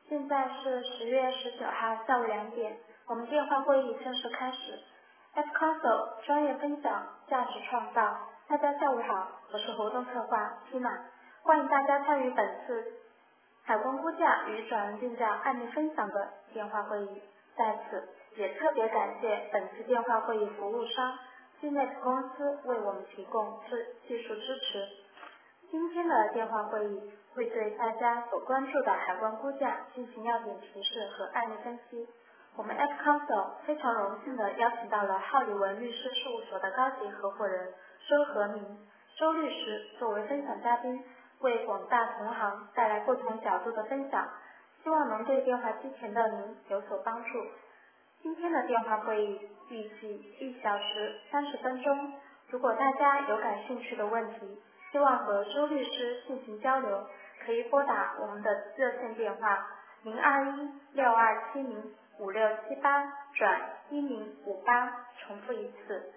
现在是10月19号下午2点，我们电话会议正式开始。F-Council 专业分享，价值创造。大家下午好，我是活动策划 Tina， 欢迎大家参与本次海关估价与转让定价案例分享的电话会议。在此也特别感谢本次电话会议服务商 CNET 公司为我们提供技术支持。今天的电话会议会对大家所关注的海关估价进行要点提示和案例分析。我们 F-Council 非常荣幸地邀请到了浩里文律师事务所的高级合伙人周和明周律师作为分享嘉宾，为广大同行带来不同角度的分享，希望能对电话机前的您有所帮助。今天的电话会议预计1小时30分钟，如果大家有感兴趣的问题，希望和周律师进行交流，可以拨打我们的热线电话021-6270-5678-1058，重复一次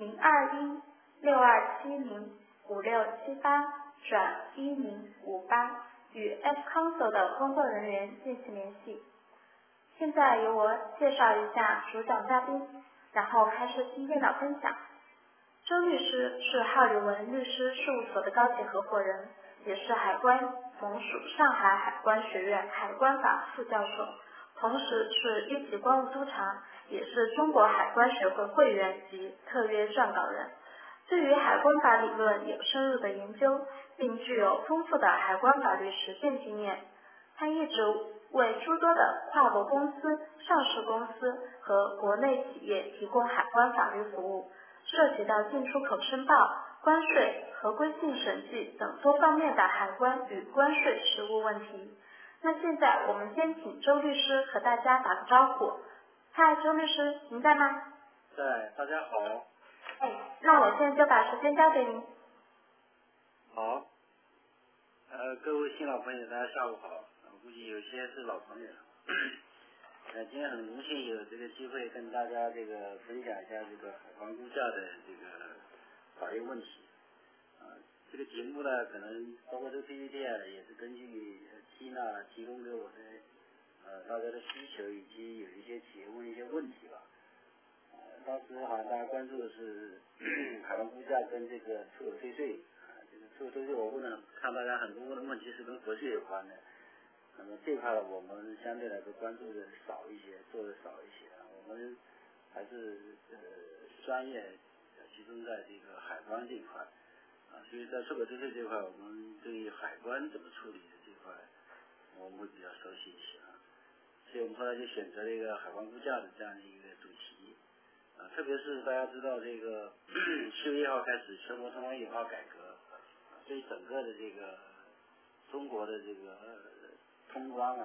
021-6270-5678-1058，与 F-Council 的工作人员进行联系。现在由我介绍一下主讲嘉宾，然后开始今天的分享。周律师是浩里文律师事务所的高级合伙人，也是海关盟属上海海关学院海关法副教授，同时是1级关务督察，也是中国海关学会会员及特约撰稿人，对于海关法理论有深入的研究，并具有丰富的海关法律实践经验。他一直为诸多的跨国公司、上市公司和国内企业提供海关法律服务，涉及到进出口申报、关税、合规性审计等多方面的海关与关税实务问题。那现在我们先请周律师和大家打个招呼。嗨，周律师，您在吗？ 在，大家好。 那我现在就把时间交给您。 好。各位新老朋友，大家下午好。估计有些是老朋友。今天很荣幸有这个机会跟大家这个分享一下这个海关估价的这个法律问题。这个节目呢，可能包括这个 PPT 也是根据Tina提供给我的大家的需求，以及有一些企业问一些问题吧。当时好像大家关注的是海关估价跟这个出口退税。这个出口退税我问了，看大家很多问的问题是跟国税有关的。那么这一块我们相对来说关注的少一些，做的少一些。我们还是专业集中在这个海关这一块。所以在出口退税这一块，我们对于海关怎么处理的这一块，我们会比较熟悉一些。所以我们后来就选择了一个海关估价的这样的一个主题。特别是大家知道这个7月1号开始全国通关印花改革，对整个的这个中国的这个通关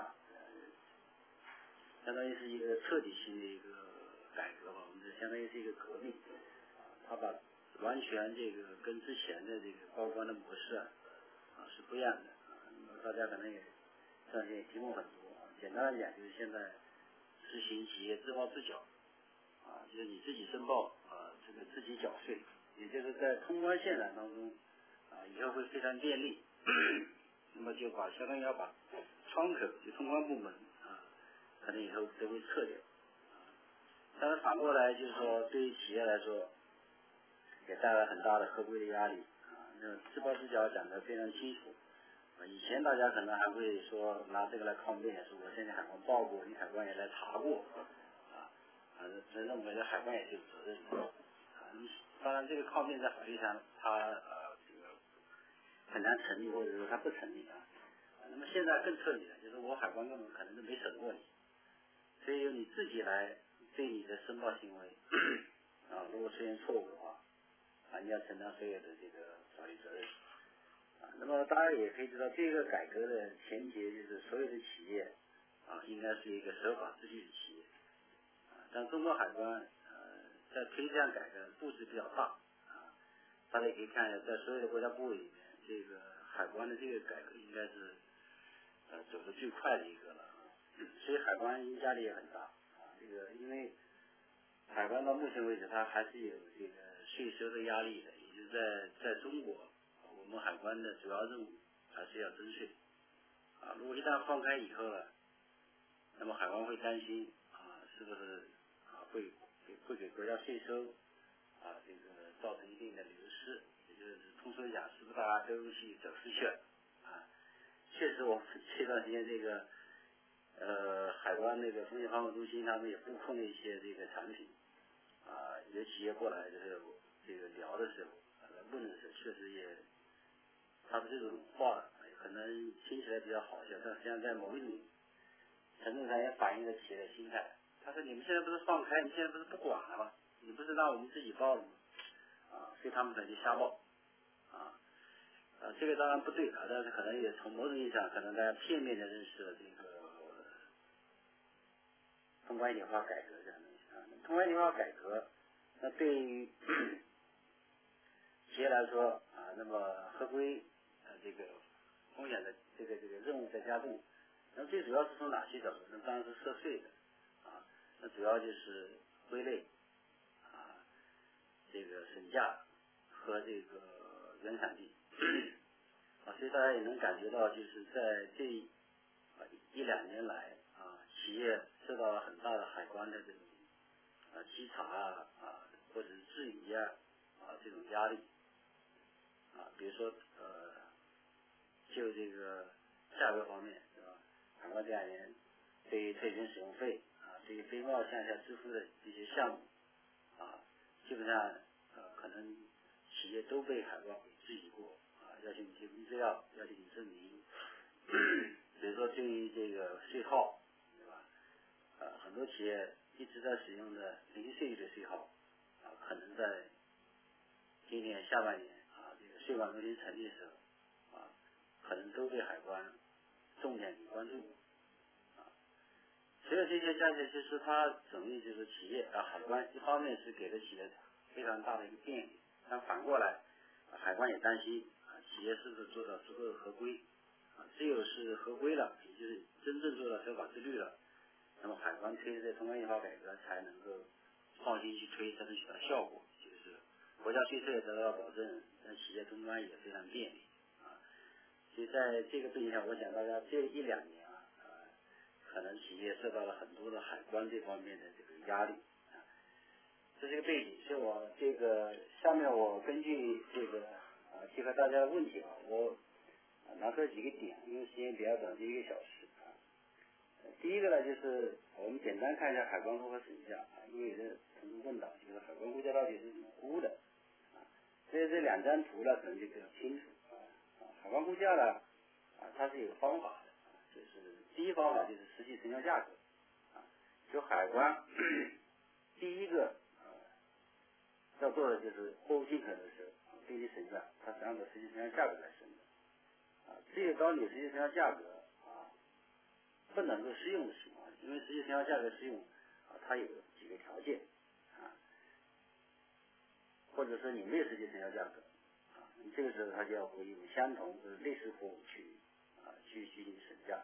相当于是一个彻底性的一个改革吧，我们这相当于是一个革命。它把完全这个跟之前的这个报关的模式是不一样的。那么大家可能也相信也听过很多。简单来讲，就是现在实行企业自报自缴。就是你自己申报这个自己缴税，也就是在通关现场当中以后会非常便利。那么就相当于要把窗口就通关部门可能以后都会撤掉。但是反过来就是说，对于企业来说也带来很大的合规的压力。那自报自缴讲得非常清楚。以前大家可能还会说拿这个来抗辩，说我现在海关报过，你海关也来查过。这认为海关也是有责任的。当然这个抗辩在法律上它这个很难成立，或者说它不成立。那么现在更彻底了，就是我海关根本可能都没审过你，所以由你自己来对你的申报行为如果出现错误的话你要承担所有的这个法律责任。那么大家也可以知道，这个改革的前提就是所有的企业应该是一个守法秩序的企业。但中国海关在推这样改革步子比较大大家也可以看一下，在所有的国家部委里面，这个海关的这个改革应该是走得最快的一个了。所以海关压力也很大这个因为海关到目前为止它还是有这个税收的压力的，也就是在中国我们海关的主要任务还是要征税如果一旦放开以后呢那么海关会担心是不是会给国家税收这个造成一定的流失，也就是通俗讲，是不是大家都去走失去了确实我们这段时间这个海关那个风险防控中心他们也布控了一些这个产品有企业过来就是这个聊的时候问的时候，确实也他的这种话可能听起来比较好笑，但实际上在某一种程度上也反映了企业的心态。他说你们现在不是放开，你现在不是不管了吗？你不是让我们自己报了吗？所以他们才去瞎报这个当然不对但是可能也从某种意义上可能大家片面的认识了这个通关一体化改革这样的东西通关一体化改革那对于企业来说那么合规这个风险的这个任务在加重，那么最主要是从哪些角度？那当然是涉税的那主要就是归类这个审价和这个原产地所以大家也能感觉到，就是在这一两年来企业受到了很大的海关的这种稽查或者是质疑这种压力比如说就这个价格方面是吧？海关这2年对于特权使用费对于非贸向下支付的这些项目基本上可能企业都被海关给质疑过要求你提供资料，要求你证明比如说对于这个税号对吧很多企业一直在使用的零税率的税号可能在今年下半年这个税管中心成立的时候可能都被海关重点关注所有这些加起来，其实它等于就是企业海关一方面是给了企业非常大的一个便利，但反过来海关也担心企业是不是做到足够的合规只有是合规了，也就是真正做到守法自律了，那么海关推的通关一体化改革才能够放心去推，才能取得效果，就是国家税收也得到保证，但企业通关也非常便利所以在这个背景下，我想大家这1-2年可能企业受到了很多的海关这方面的这个压力这是一个背景。所以我这个下面我根据这个结合大家的问题我拿出几个点，因为时间比较短，就1个小时第一个呢，就是我们简单看一下海关如何审价因为有人曾经问到，就是海关估价到底是怎么估的所以这2张图呢，可能就比较清楚海关估价呢它是有方法的就是第一方法就是实际成交价格就海关第一个要做的就是货物进口的时候对你审价，它是按照实际成交价格来审的只有当你实际成交价格不能够适用的情况，因为实际成交价格适用它有几个条件或者说你没有实际成交价格你这个时候它就要回用相同的类似货物去进行审价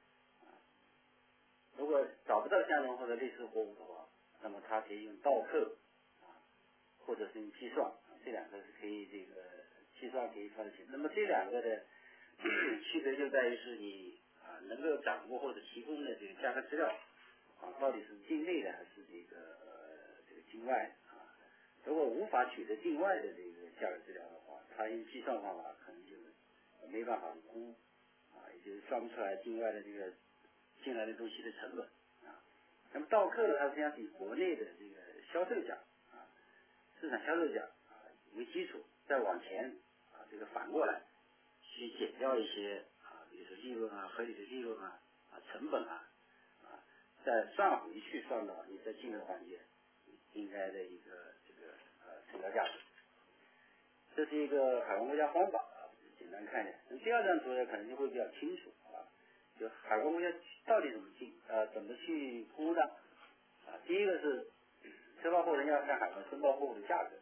如果找不到相同或者类似货物的话，那么它可以用倒扣或者是用计算这2个是可以这个计算可以算得清。那么这2个的区别就在于是你能够掌握或者提供的这个价格资料到底是境内的还是这个境外的如果无法取得境外的这个价格资料的话，它用计算方法可能就没办法估也就是算不出来境外的这个进来的东西的成本那么倒扣呢，它实际上是以国内的这个销售价市场销售价为基础，再往前这个反过来去减掉一些比如说利润合理的利润成本再算回去算到你在进口环节应该的一个这个成交价值。这是一个海关估价方法简单看一下。第2张图呢可能就会比较清楚就海关估价到底怎么去估呢第一个是申报货人要看海关申报货物的价格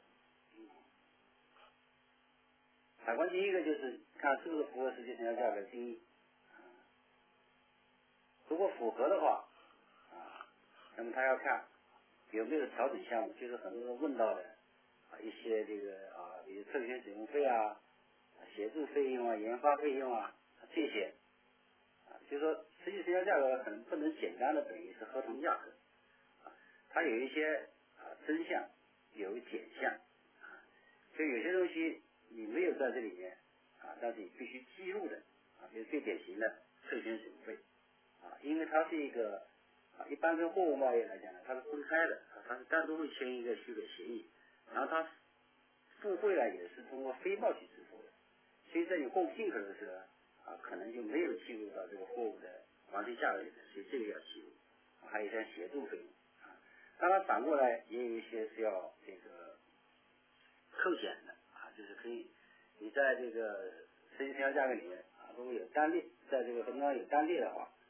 海关第一个就是看是不是符合实际成交价格定义如果符合的话那么他要看有没有调整项目，就是很多人问到的一些这个比如特权使用费协助费用研发费用这些就是说实际成交价格可能不能简单的等于是合同价格，它有一些真相，有减项，就有些东西你没有在这里面但是你必须记录的比如最典型的特权使用费因为它是一个一般跟货物贸易来讲呢，它是分开的，它是单独会签一个许可协议，然后它付费呢也是通过非贸去支付的，所以在你货物进口的时候可能就没有记录到这个货物的完成价格里面，所以这个要记录，还有像协助费用当然反过来也有一些是要这个扣减的就是可以你在这个实际成交价格里面如果有单列，在这个合同上有单列的话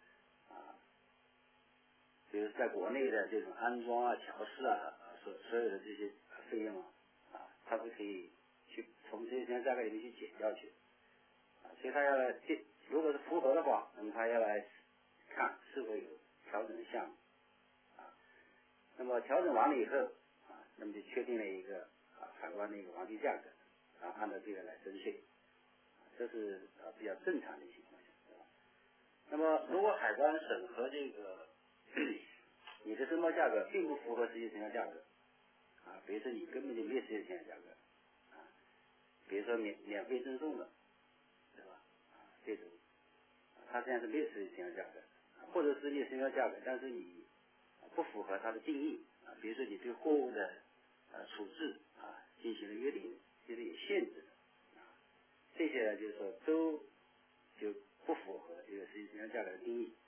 比如在国内的这种安装调试所有的这些费用它是可以去从这些价格里面去减掉去所以他要来如果是符合的话，那么他要来看是否有调整的项目那么调整完了以后那么就确定了一个海关的一个完成价格按照这个来征税这是比较正常的情况下那么如果海关审核这个你的申报价格并不符合实际成交价格比如说你根本就没有实际成交价格比如说免费赠送的对吧这种它实际上是没有实际成交价格或者实际成交价格但是你不符合它的定义比如说你对货物的处置进行了约定就是有限制的这些呢就是说都就不符合这个实际成交价格的定义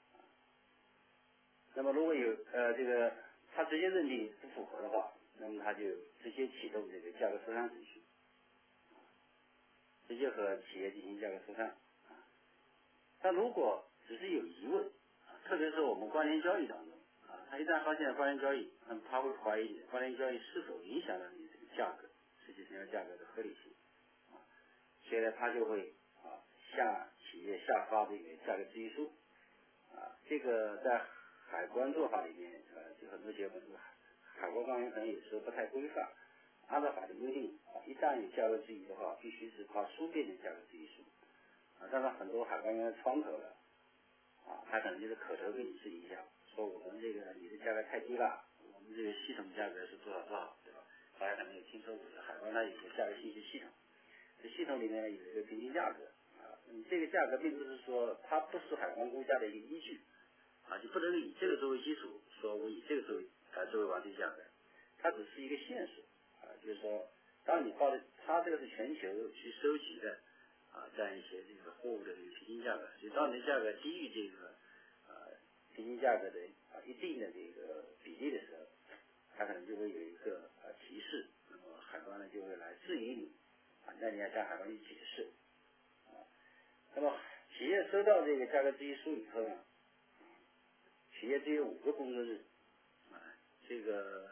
那么如果有这个他直接认定不符合的话那么他就直接启动这个价格收摊程序直接和企业进行价格收摊但如果只是有疑问特别是我们关联交易当中他一旦发现关联交易那么他会怀疑关联交易是否影响到你这个价格实际成交价格的合理性所以呢他就会向企业下发这个价格质疑书这个在海关做法里面就很多结果海关官员可能有时候不太规范按照法律规定一旦有价格质疑的话必须是发书面的价格质疑书当然很多海关员窗口了他可能就是口头跟你质疑一下说我们这个你的价格太低了我们这个系统价格是多少多少对吧大家可能有听说过海关它有个价格信息系统这系统里面有一个平均价格这个价格并不是说它不是海关估价的一个依据就不能以这个作为基础说我以这个作为完成价格它只是一个线索就是说当你报的它这个是全球去收集的这样一些这个货物的平均价格所以当你的价格低于这个平均价格的一定的这个比例的时候它可能就会有一个提示那么海关呢就会来质疑你那你要向海关去解释那么企业收到这个价格质疑书以后呢企业只有5个工作日这个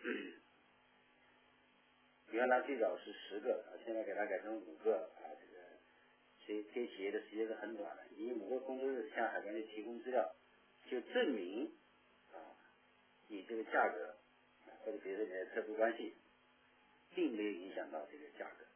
原来最早是10个现在给它改成5个这个这企业的时间是很短的以5个工作日向海关去提供资料就证明你这个价格或者比如说你的特殊关系并没有影响到这个价格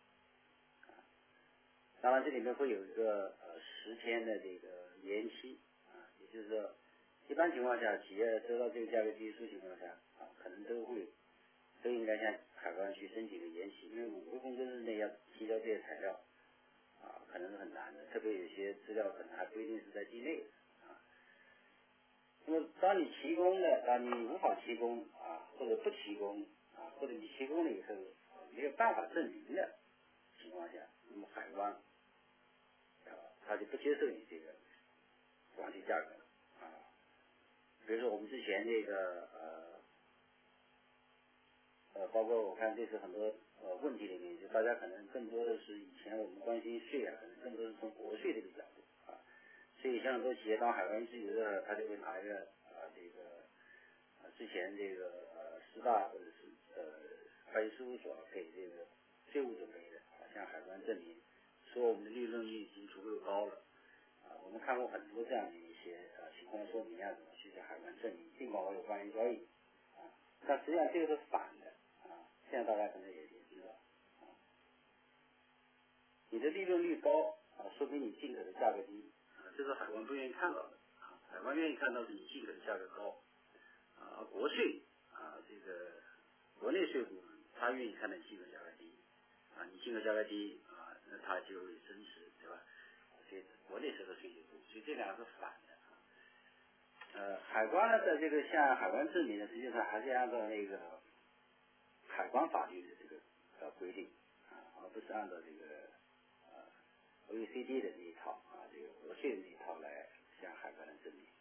当然这里面会有一个10天的这个延期也就是说一般情况下企业收到这个价格质疑书情况下可能都应该向海关去申请个延期因为5个工作日内要提交这些材料可能是很难的特别有些资料可能还不一定是在境内的那么当你提供的你无法提供或者不提供或者你提供了以后没有办法证明的情况下那么海关他就不接受你这个完成价格比如说我们之前这个包括我看这次很多问题里面就大家可能更多的是以前我们关心税可能更多是从国税这个角度所以像很多企业当海关质疑的他就会拿一个这个之前这个师大或者是会计事务所给这个税务准备的向海关证明说我们的利润率已经足够高了我们看过很多这样的一些情况说明怎么去向海关证明尽管我有关联交易但实际上这个是反的现在大家可能也知道你的利润率高说明你进口的价格低这是海关不愿意看到的海关愿意看到是你进口的价格高，国税这个国内税务他愿意看到你进口价格低，你进口价格低那他就会增值，对吧？所以国内收的税就多，所以这两个是反的。海关呢，在这个像海关证明呢，实际上还是按照那个海关法律的这个规定而不是按照这个OECD 的这一套这个国税的这一套来向海关的证明。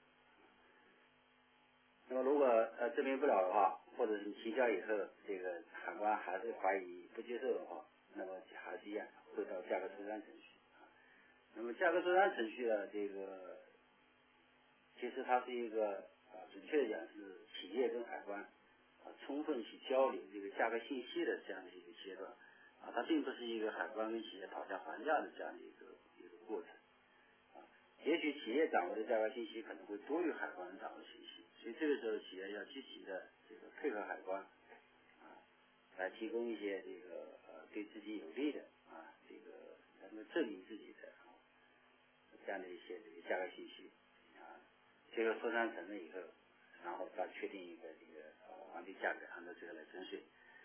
那么如果证明不了的话，或者是你提交以后，这个海关还是怀疑不接受的话，那么还是一样会到价格周转程序。那么价格周转程序呢，这个其实它是一个准确的讲是企业跟海关充分去交流这个价格信息的这样的一个阶段它并不是一个海关跟企业讨价还价的这样的一个过程也许企业掌握的价格信息可能会多于海关掌握的信息，所以这个时候企业要积极的这个配合海关来提供一些这个对自己有利的这个能够证明自己的这样的一些这个价格信息最后说商成了以后，然后再确定一个这个完备价格，按照这个来征税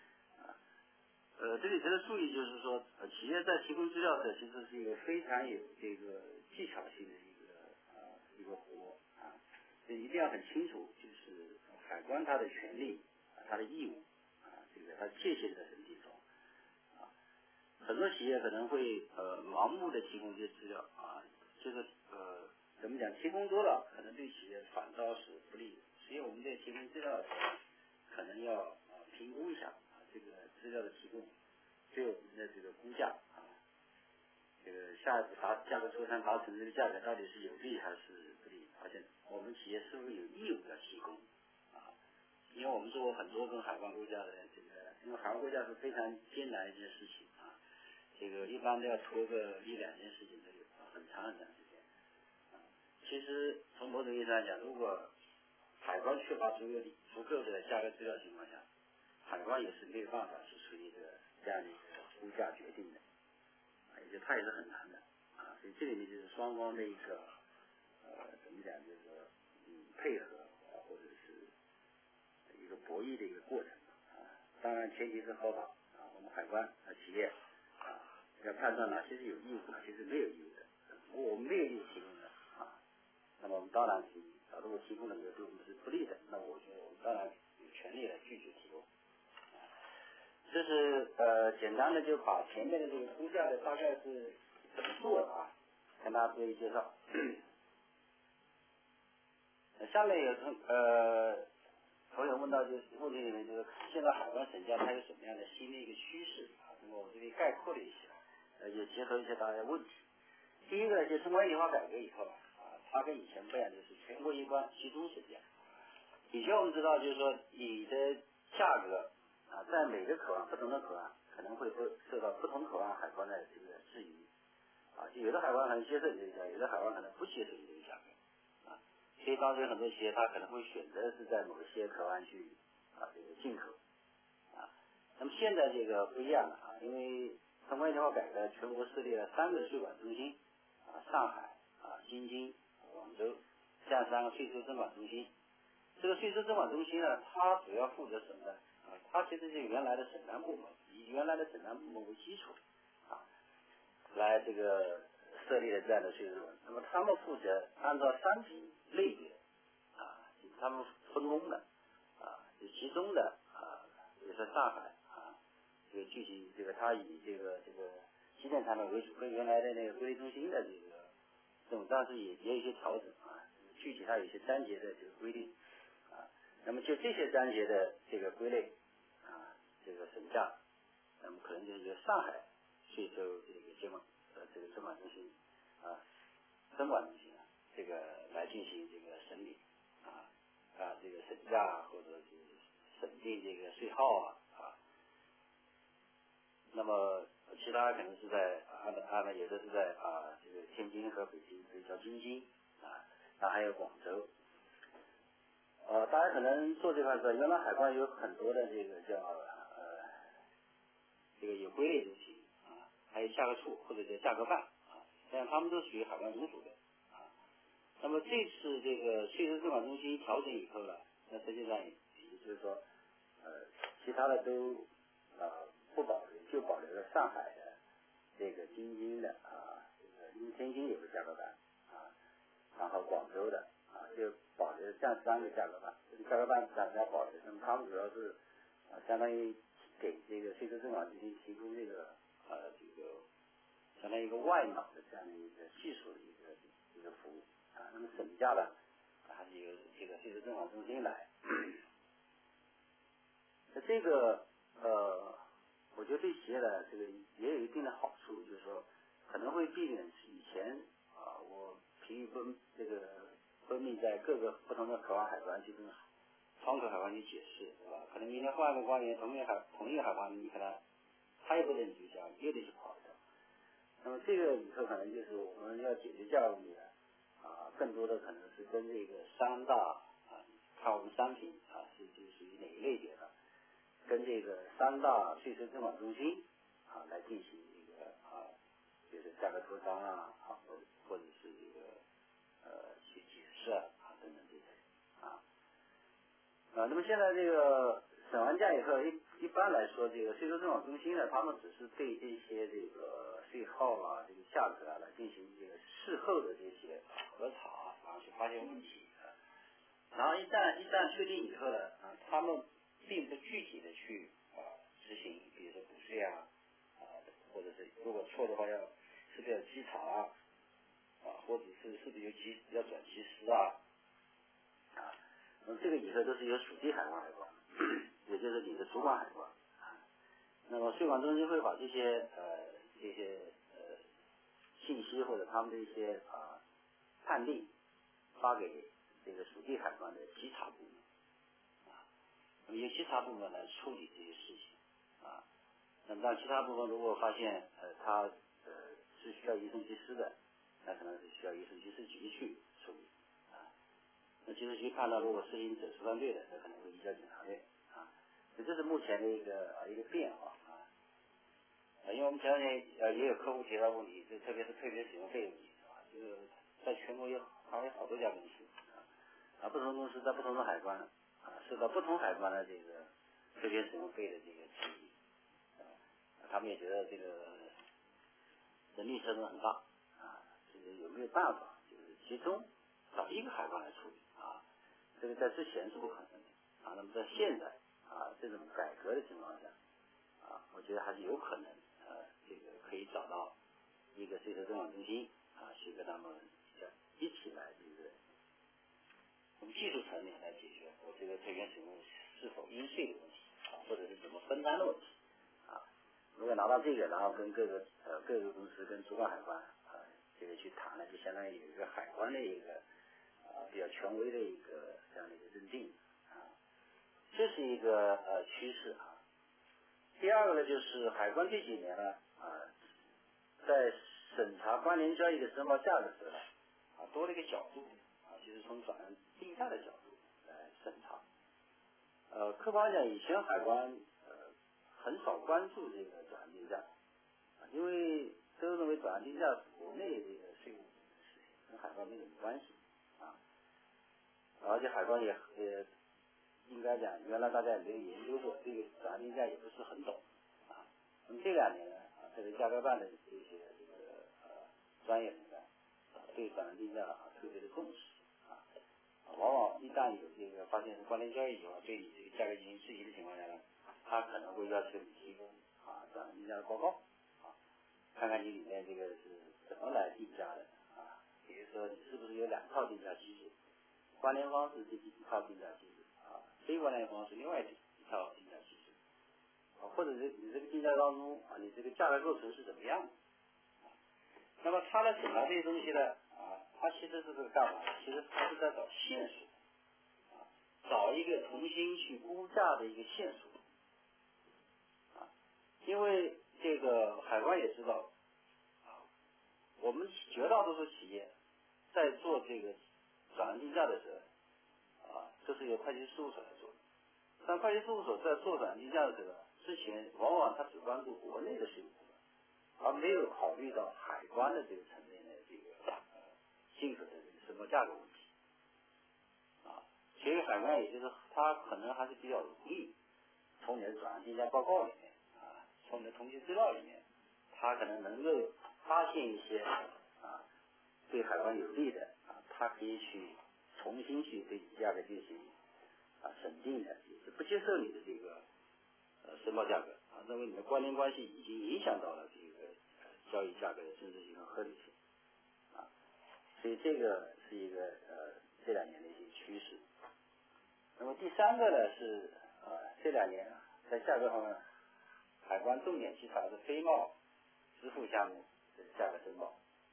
这里值得注意就是说企业在提供资料的其实是一个非常有这个技巧性的一个活所以一定要很清楚，就是海关它的权利它的义务这个它界限在什么地方很多企业可能会盲目的提供这些资料就是怎么讲提供多了可能对企业反倒是不利的，所以我们在提供资料的时候可能要评估一下这个资料的提供对我们的这个估价这个下一步价格磋商达成这个价格到底是有利还是不利，而且我们企业是不是有义务要提供因为我们做过很多跟海关估价的这个，因为海关估价是非常艰难的一件事情这个一般都要拖个1-2年时间都有很长时间其实从某种意义上讲，如果海关缺乏足够的价格资料情况下，海关也是没有办法去处理这样的一个估价决定的也就它也是很难的所以这里面就是双方的一个怎么讲就是说配合或者是一个博弈的一个过程当然前提是合法我们海关企业要判断哪些是有义务哪些是没有义务的如果我们没有义务提供的那么我们当然是如果提供的对我们是不利的，那我觉得我们当然有权利来拒绝提供这是简单的就把前面的这个估价的大概是怎么做的跟大家做一个介绍下面有朋友问到就是问题里面就是现在海关审价它有什么样的新的一个趋势那么我这里概括了一下也结合一些大家的问题第一个就是通关一体化改革以后它跟以前不一样，就是全国一关集中审价以前我们知道就是说你的价格在每个口岸不同的口岸可能会受到不同口岸海关的这个质疑就有的海关可能接受你这个价格有的海关可能不接受你这个价格所以当时很多企业他可能会选择是在某些口岸去这个进口那么现在这个不一样了因为通关一体化改革全国设立了3个税管中心上海京津广州这样3个税收征管中心这个税收征管中心呢它主要负责什么呢它其实是原来的审查部门以原来的审查部门为基础来这个设立了这样的税收那么他们负责按照商品类别他们分工的就其中的比如说上海这个具体这个它以这个机电产品为主跟原来的那个归类中心的这种当时也有一些调整具体它有一些章节的这个规定那么就这些章节的这个归类这个审价那么可能就由上海税收这个监管这个征管中心征管中心这个来进行这个审理这个审价或者是审定这个税号那么其他可能是在有的是在这个天津和北京所以叫京津还有广州大家可能做这块是原来海关有很多的这个叫这个有归类中心还有价格处或者叫价格办实际上他们都属于海关直属的那么这次这个税收征管中心调整以后呢，那实际上也就是说，其他的都不保留，就保留了上海的这个京津的因为天津有个价格板然后广州的就保留这样3个价格板，这个价格板暂时要保留。那么他们主要是相当于给这个税收征管中心提供这个这个相当于一个外脑的这样的一个技术的一个服务那么审价呢还是由这个税收征管中心来。那这个我觉得对企业呢这个也有一定的好处，就是说可能会避免以前我疲于奔命在各个不同的口岸海关去跟窗口海关去解释，对吧？可能明天换个官员，同一个海关，你可能他也不认你就交，又得去跑一趟。那么这个以后可能就是我们要解决这样的问题更多的可能是跟这个商大看我们商品是属于哪一类别的，跟这个三大税收征管中心来进行这个就是价格磋商或者是这个去解释等等这些那么现在这个审完价以后，一般来说，这个税收征管中心呢，他们只是对这些这个税号这个价格来进行这个事后的这些核查然后去发现问题然后一旦确定以后呢他们并不具体的去执行，比如说补税或者是如果错的话是不是要稽查或者是不是要转其实那么这个以后都是由属地海关来管，也就是你的主管海关那么税管中心会把这些信息或者他们的一些判例发给这个属地海关的稽查部门那么由稽查部门来处理这些事情那么当其他部门如果发现他是需要移送机师的，那可能是需要移送机师局去处理那机师局判断如果事情走出犯对的，那可能会移交检察院这是目前的一个变化因为我们前两天也有客户提到问题，就特别是特别使用费问题这个在全国好像有好多家公司不同公司在不同的海关受到不同海关的这个特别使用费的这个质疑他们也觉得这个人力成本很大就是有没有办法就是集中找一个海关来处理这个在之前是不可能的那么在现在这种改革的情况下我觉得还是有可能这个可以找到一个税收征管中心去跟他们一起来这个从技术层面来解决我这个特权使用是否应税的问题或者是怎么分担的问题如果拿到这个然后跟各个公司跟主管海关这个去谈了，就相当于有一个海关的一个比较权威的一个这样的一个认定这是一个趋势第二个呢就是海关这几年呢在审查关联交易的申报价的时候多了一个角度就是从转让定价的角度来审查客观讲以前海关很少关注这个转让定价因为都认为转让定价是国内这个税务事情跟海关没什么关系而且海关也应该讲原来大家也没有研究过这个转让定价也不是很懂那么这2年呢这个价格办的这些专业人员对转让定价特别的重视往往一旦有这个发现是关联交易以后对你这个价格进行质疑的情况下呢他可能会要求你提供转让定价的报告看看你里面这个是怎么来定价的比如说你是不是有2套定价机制关联方是一套定价机制非关联方是另外一套定价机制或者是你这个定价当中你这个价格构成是怎么样的那么他来审查这些东西呢他其实是这个干嘛其实他是在找线索找一个重新去估价的一个线索因为这个海关也知道我们绝大多数企业在做这个转让定价的时候这是由会计事务所来做的但会计事务所在做转让定价的时候之前往往他只关注国内的税务部门而没有考虑到海关的这个层面的这个进口的这个收申报价格问题所以海关也就是它可能还是比较容易从你的转让定价报告里面从你的统计资料里面，它可能能够发现一些对海关有利的它可以去重新去对你价格进行审定的，就是不接受你的这个申报价格认为你的关联关系已经影响到了这个交易价格的真实性和合理性所以这个是一个这2年的一些趋势。那么第3个呢是这2年在价格方面，海关重点去查的是非贸支付项目的价格申报。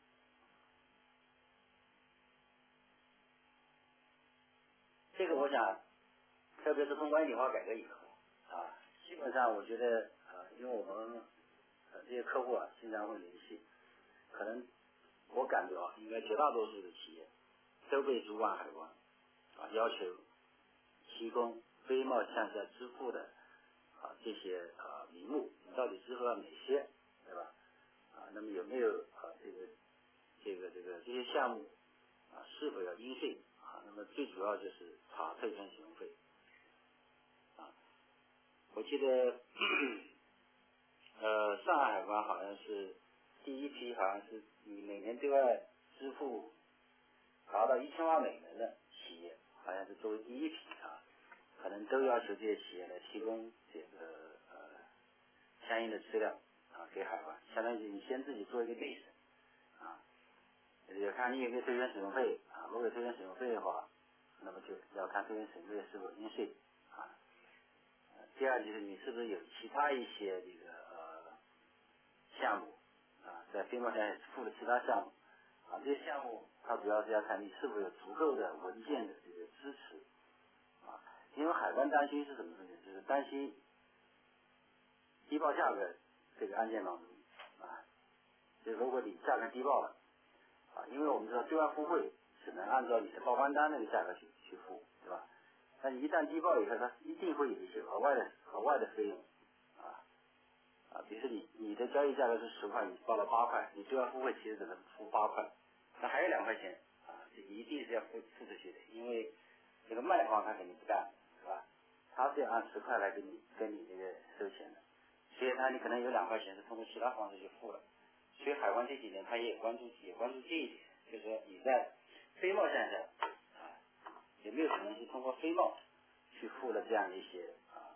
这个我想，特别是通过1体化改革以后基本上我觉得因为我们这些客户经常会联系，可能我感觉应该绝大多数的企业都被主管海关要求提供非贸向下支付的这些名目，你到底支付了哪些，对吧？那么有没有这些项目是否要应税那么最主要就是查退权使用费我记得上海海关好像是第一批，好像是每年对外支付达到1000万美元的企业，好像是作为第一批可能都要求这些企业来提供这个相应的资料给海关，相当于你先自己做一个内审要看你有没有退权使用费如果有退权使用费的话，那么就要看退权使用费是否应税第二就是你是不是有其他一些这个项目在非贸向下支付的其他项目这些项目它主要是要看你是否有足够的文件的这个支持因为海关担心是什么事情，就是担心低报价格这个案件当中就如果你价格低报了因为我们知道对外付汇只能按照你的报关单那个价格去付，对吧？那你一旦低报以后，它一定会有一些额外的费用比如说你的交易价格是10块，你报了8块，你对外付汇其实只能付8块，那还有2块钱这一定是要付出去的，因为这个卖方他肯定不干，是吧？他是要按10块来跟你这个收钱的，所以你可能有2块钱是通过其他方式去付了。所以海关这几年他也关注这一点，就是说你在非贸向下有没有可能是通过非贸去付了这样一些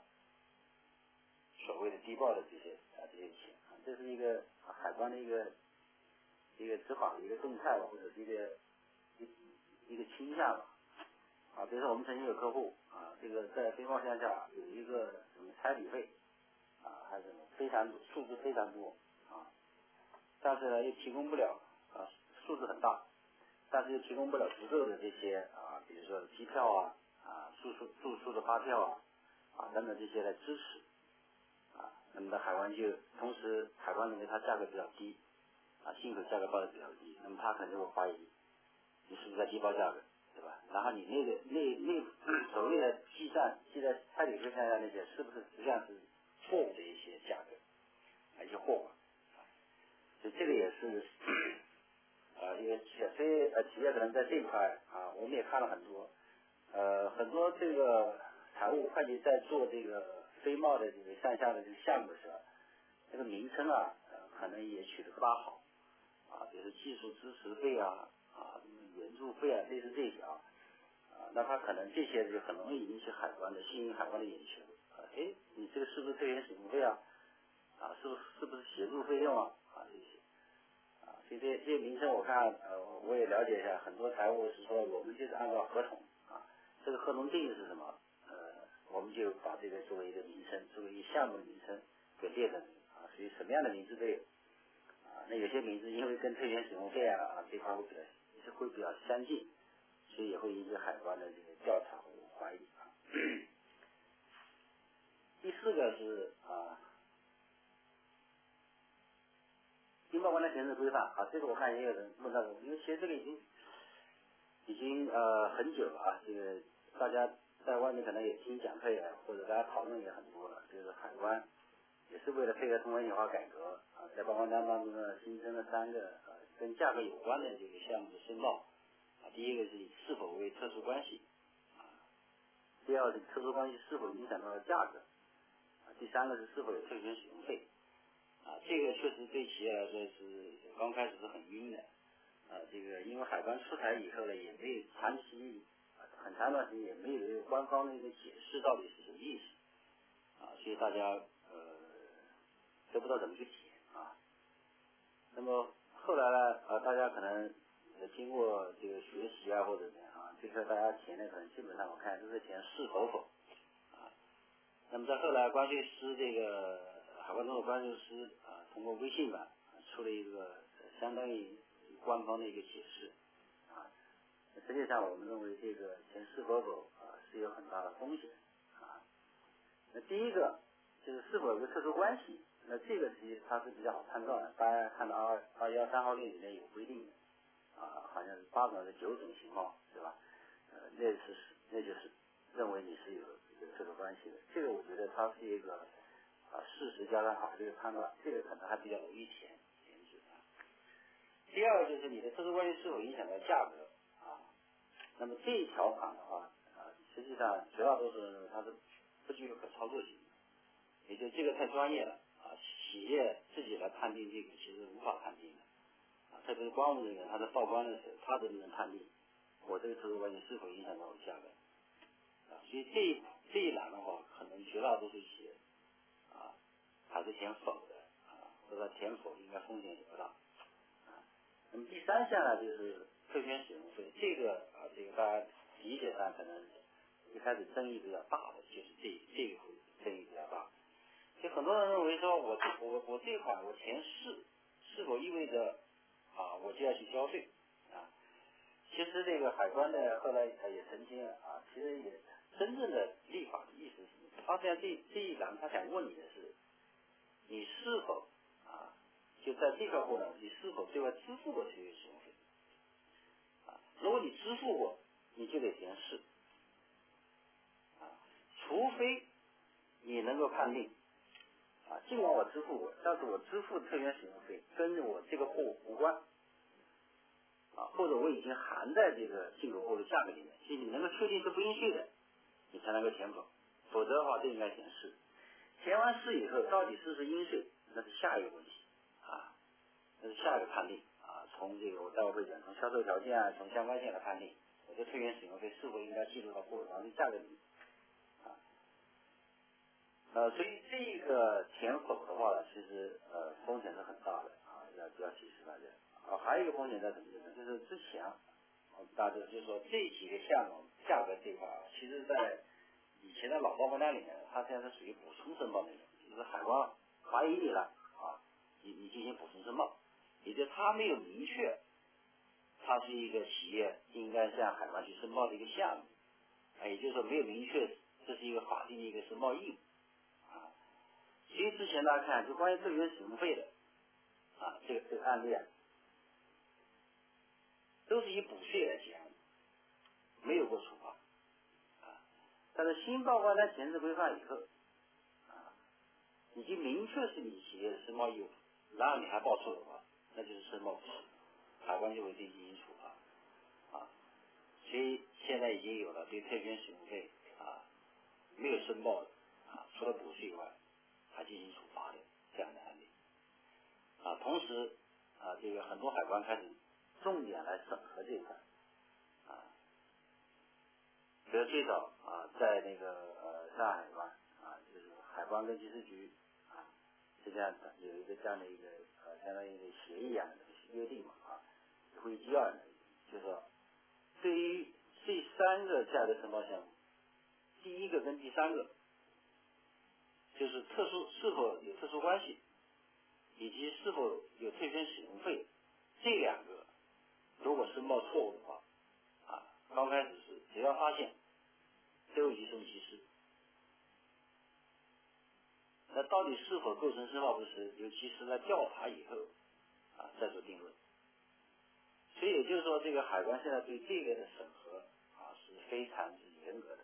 所谓的低报的这些钱这是一个海关的一个执法的一个动态或者是一个倾向比如说我们曾经有客户这个在非贸向下有一个什么差旅费还是什么数字非常多但是呢又提供不了数字很大，但是又提供不了足够的这些比如说机票住宿的发票等等这些来支持那么海关就同时海关认为它价格比较低进口价格报的比较低，那么他可能就会怀疑你是不是在低报价格，对吧？然后你那所谓的记在差旅费上下那些是不是实际上是错误的一些价格一些货款所以这个也是因为所以企业可能在这一块我们也看了很多很多这个财务会计在做这个非贸的这个向下的这个项目的时候，这个名称可能也取得不大好比如说技术支持费援助费类似这些那他可能这些就很容易引起吸引海关的眼球你这个是不是退权使用费是不是协助费用这些所以这些名称我看我也了解一下，很多财务是说我们就是按照合同这个合同定义是什么我们就把这个作为一个名称，作为一个项目的名称给列在这里所以什么样的名字都有那有些名字因为跟退权使用费这块会比较相近，所以也会引起海关的这个调查和怀疑第4个是经报关单行政规范这个我看也有人问到我，因为其实这个已经很久了这个大家在外面可能也听讲课或者大家讨论也很多了，就是海关也是为了配合通关一体化改革在报关单当中呢新增了3个跟价格有关的这个项目的申报第一个是你是否为特殊关系，第二个是特殊关系是否影响到了价格，第三个是是否有特权使用费。这个确实对企业来说是刚开始是很晕的。这个因为海关出台以后呢，也没有很长一段时间也没有一个官方的一个解释到底是什么意思，所以大家都不知道怎么去填啊。那么后来呢，大家可能经过这个学习或者怎样这个大家填的可能基本上我看都是填是否那么在后来关税司这个海关中的关税司通过微信版出了一个相当于官方的一个解释实际上我们认为这个填是否是有很大的风险那第一个就是是否有个特殊关系，那这个其实它是比较好判断的，大家看到213号令里面有规定的好像是8种还是9种情况对吧？那就是认为你是有特殊关系的，这个我觉得它是一个事实加上法律的判断，这个可能还比较容易填制第二个就是你的特殊关系是否影响到价格那么这一条款的话实际上绝大多数人认为它是不具有可操作性的，也就这个太专业了企业自己来判定这个其实无法判定的特别是关务人员他在报关的时候他都能判定我这个特殊关系是否影响到我价格所以这一栏的话可能绝大多数企业还是填否的或者填否应该风险也不大那么第三项呢就是特权使用费，这个大家理解上可能一开始争议比较大的就是这个争议比较大，就很多人认为说我这款我填是否意味着我就要去交税其实这个海关的后来也澄清了其实也真正的立法的意思是他实际上这一栏他想问你的是你是否就在这条过程你是否对外支付过特权使用费如果你支付过你就得填是除非你能够判定尽管我支付过但是我支付特权使用费跟我这个货无关或者我已经含在这个进口货的价格里面，所以你能够确定是不应税的你才能够填否，否则的话就应该填是。填完是以后到底是不是应税那是下一个问题那是下一个判定从这个我待会会讲从销售条件从相关性来判定我的特权使用费是否应该计入到货物的价格里面所以这个填否的话呢其实风险是很大的要提示大家还有一个风险在什么地方就是之前大家就是说这几个项目价格这一块其实在以前的老报告单里面它现在是属于补充申报那种就是海关怀疑你了你进行补充申报也就是它没有明确它是一个企业应该向海关去申报的一个项目也就是说没有明确这是一个法定的一个申报义务所以之前大家看就关于特权使用费的这个案例都是以补税来结案没有过处罚但是新报关单前置规范以后已经明确是你企业的申报义务然后你还报错的话那就是申报不实海关就会对你进行处罚所以现在已经有了对特权使用费没有申报的除了补税以外还进行处罚的这样的案例同时这个很多海关开始重点来审核这一块比如最早在那个上海海关就是海关跟技师局实际上有一个这样的一个相当于一个协议的约定会议纪要就是说对于这3个价格申报项目第一个跟第3个就是是否有特殊关系以及是否有特权使用费这2个如果申报错误的话刚开始是只要发现都移送其实那到底是否构成申报不实由其实来调查以后再做定论所以也就是说这个海关现在对这个的审核是非常之严格的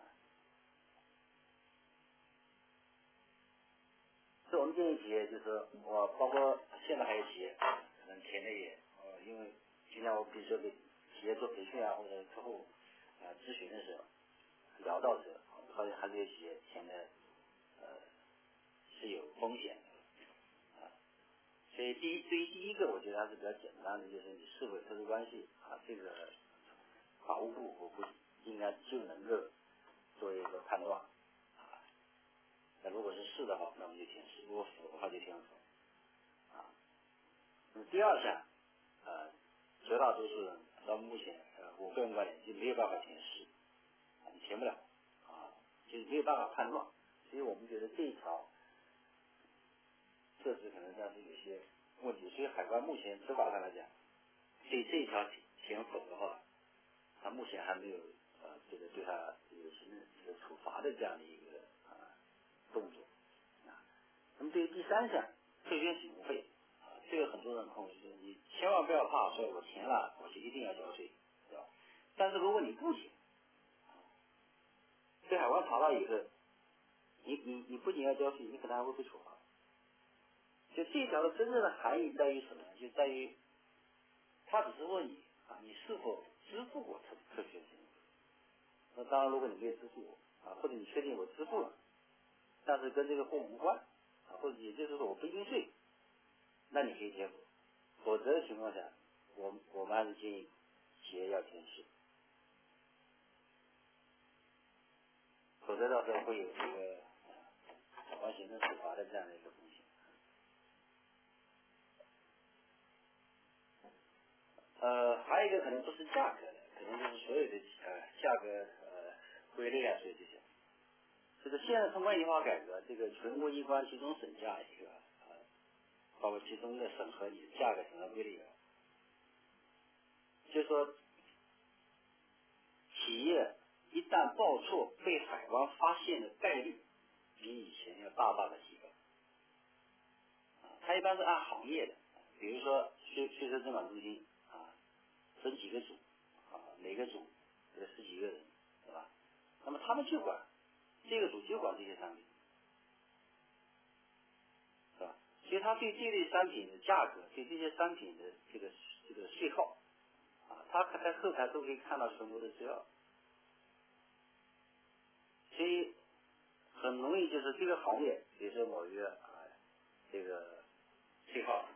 所以我们建议企业就是我包括现在还有企业可能填的也因为今天我比如说给企企业做培训或者客户咨询的时候聊到这，发现还是有企业现在是有风险的所以对于第一个我觉得还是比较简单的，就是你是否有特殊关系这个法务部我估计应该就能够做一个判断那如果是的话，那我们就填是；如果否的话就填否那么第二项绝大多数人到目前我个人观点就没有办法填是你填不了就是没有办法判断，所以我们觉得这一条设置可能像是有些问题，所以海关目前执法上来讲，对这一条填否的话，他目前还没有这个对他有行政处罚的这样的一个动作那么对于第三项退捐使用费这个很多人控制，你千万不要怕说我填了我就一定要交税，对吧？但是如果你不填，被海关查到以后，你不仅要交税，你可能还会被处罚。就这一条的真正的含义在于什么呢？就在于他只是问你你是否支付过特权使用费。那当然，如果你没有支付过或者你确定我支付了，但是跟这个货无关或者也就是说我不应税，那你可以填否。否则的情况下，我们还是建议企业要填是，否则到时候会有这个海关行政处罚的这样的一个风险。还有一个可能不是价格的，可能就是所有的价格归类所以这些。这个现在通过一化改革，这个全国一关集中审价一个包括集中的审核你的价格审核归类就是说企业一旦报错被海关发现的概率比以前要大大的提高它一般是按行业的，比如说税收监管中心分几个组每个组有10几个人对吧？那么他们就管这个组就管这些商品是吧？所以他对这类商品的价格对这些商品的这个税号他在后台都可以看到全国的资料，所以很容易就是这个行业比如说某一个这个税号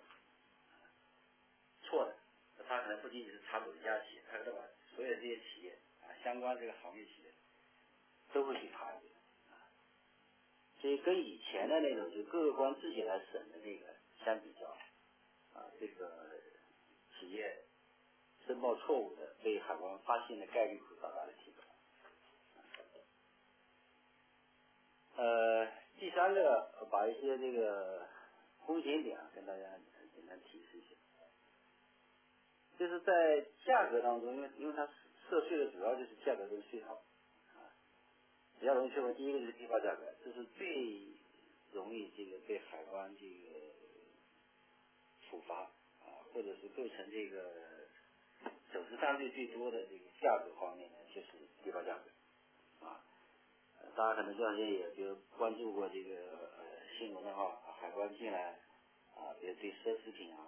错的，他可能不仅仅是查某一家企业，他可能把所有这些企业相关这个行业企业都会去查一遍所以跟以前的那种就各个关自己来审的那个相比较这个企业申报错误的被海关发现的概率会大大的提高第三个把一些这个风险点跟大家简单提示一下就是在价格当中因为它涉税的主要就是价格跟税号比较容易涉及第一个就是批发价格这是最容易这个被海关这个处罚或者是构成这个走私犯罪最多的这个价格方面呢就是批发价格大家可能这两天也比如关注过这个新闻的话海关进来比如对奢侈品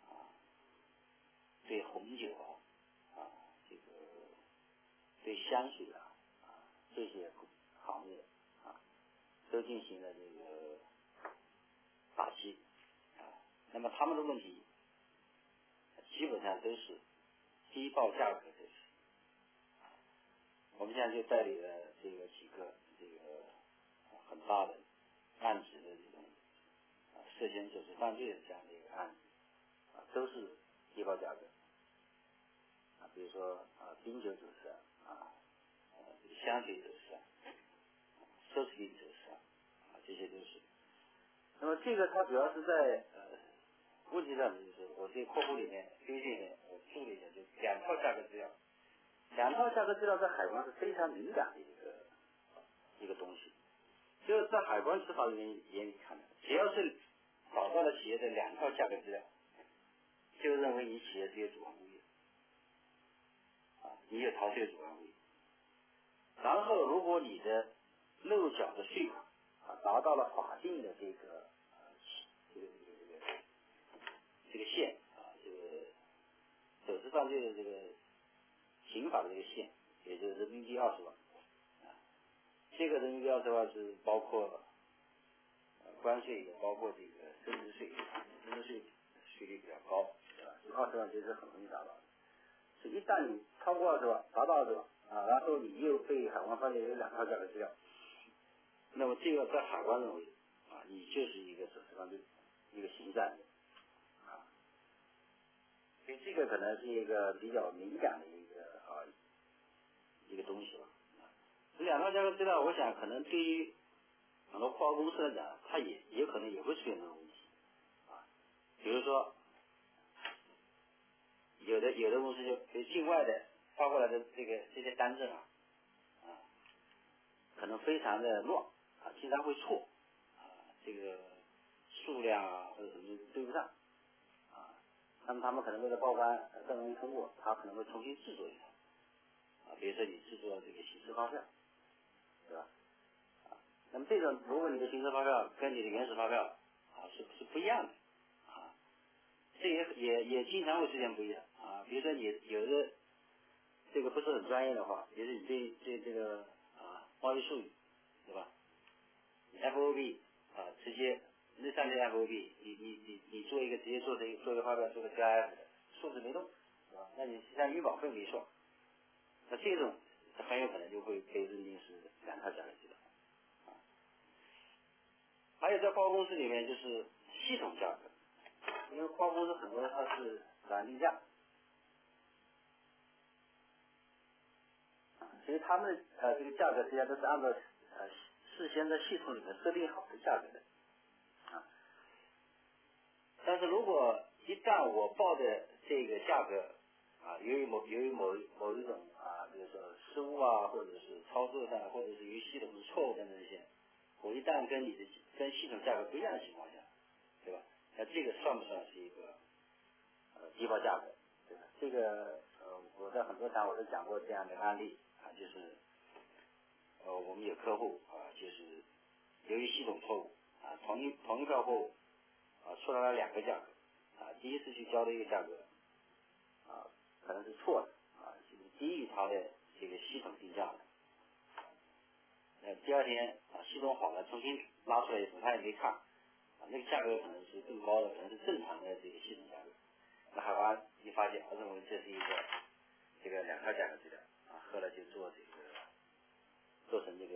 对红酒这个对香水这些行业都进行了这个打击那么他们的问题基本上都是低报价格这些我们现在就代理了这个几个这个很大的案子的这种涉嫌走私犯罪的这样的一个案子都是低报价格比如说冰酒走私香水走私奢侈品走私这些都是那么这个它主要是在问题上就是我这个客户里面推荐里面我注了一下就2套价格资料2套价格资料在海关是非常敏感的一个东西就是在海关执法人员眼里看的只要是找到了企业的2套价格资料就认为你企业是有主观物业你有逃税主观物业然后如果你的漏缴的税款达到了法定的这个线这个走私犯罪的这个刑法的这个线，也就是人民币20万。这个人民币20万是包括关税，也包括这个增值税，增值税税率比较高，对吧？这20万其实很容易达到的。所以一旦你超过20万，达到20万然后你又被海关发现有2套价格资料，那么这个在海关认为你就是一个走私犯罪，一个刑事案件所以这个可能是一个比较敏感的一个东西吧。这2套价格资料，我想可能对于很多跨国公司来讲，它也可能也会出现这种问题比如说有的公司就对境外的发过来的这些单证可能非常的乱经常会错这个数量或者什么对不上那么他们可能为了报关更容易通过，他可能会重新制作一套比如说你制作这个刑事发票，对吧？那么这种如果你的刑事发票跟你的原始发票是不一样的这也经常会出现不一样比如说你有的这个不是很专业的话，比如说你对这个贸易术语，对吧？FOB直接那3类 FOB， 你做一个直接做一个发票，做个 CIF 的数字没动，是吧？那你像医保费没算，那这种很有可能就会被认定是2套价格资料还有在跨国公司里面就是系统价格，因为跨国公司很多它是软定价所以他们这个价格实际上都是按照事先在系统里面设定好的价格的但是如果一旦我报的这个价格由于某一种比如说失误或者是操作上，或者是由于系统的错误等等这些，我一旦跟系统价格不一样的情况下，对吧？那这个算不算是一个低报价格？对吧？这个我在很多场我都讲过这样的案例就是我们有客户就是由于系统错误同一票货物出来了2个价格第一次去交的一个价格可能是错的就是低于它的这个系统定价的第二天系统好了重新拉出来以后他也没看那个价格可能是更高的，可能是正常的这个系统价格那海关一发现认为这是一个这个2套价格资料后来就做成这个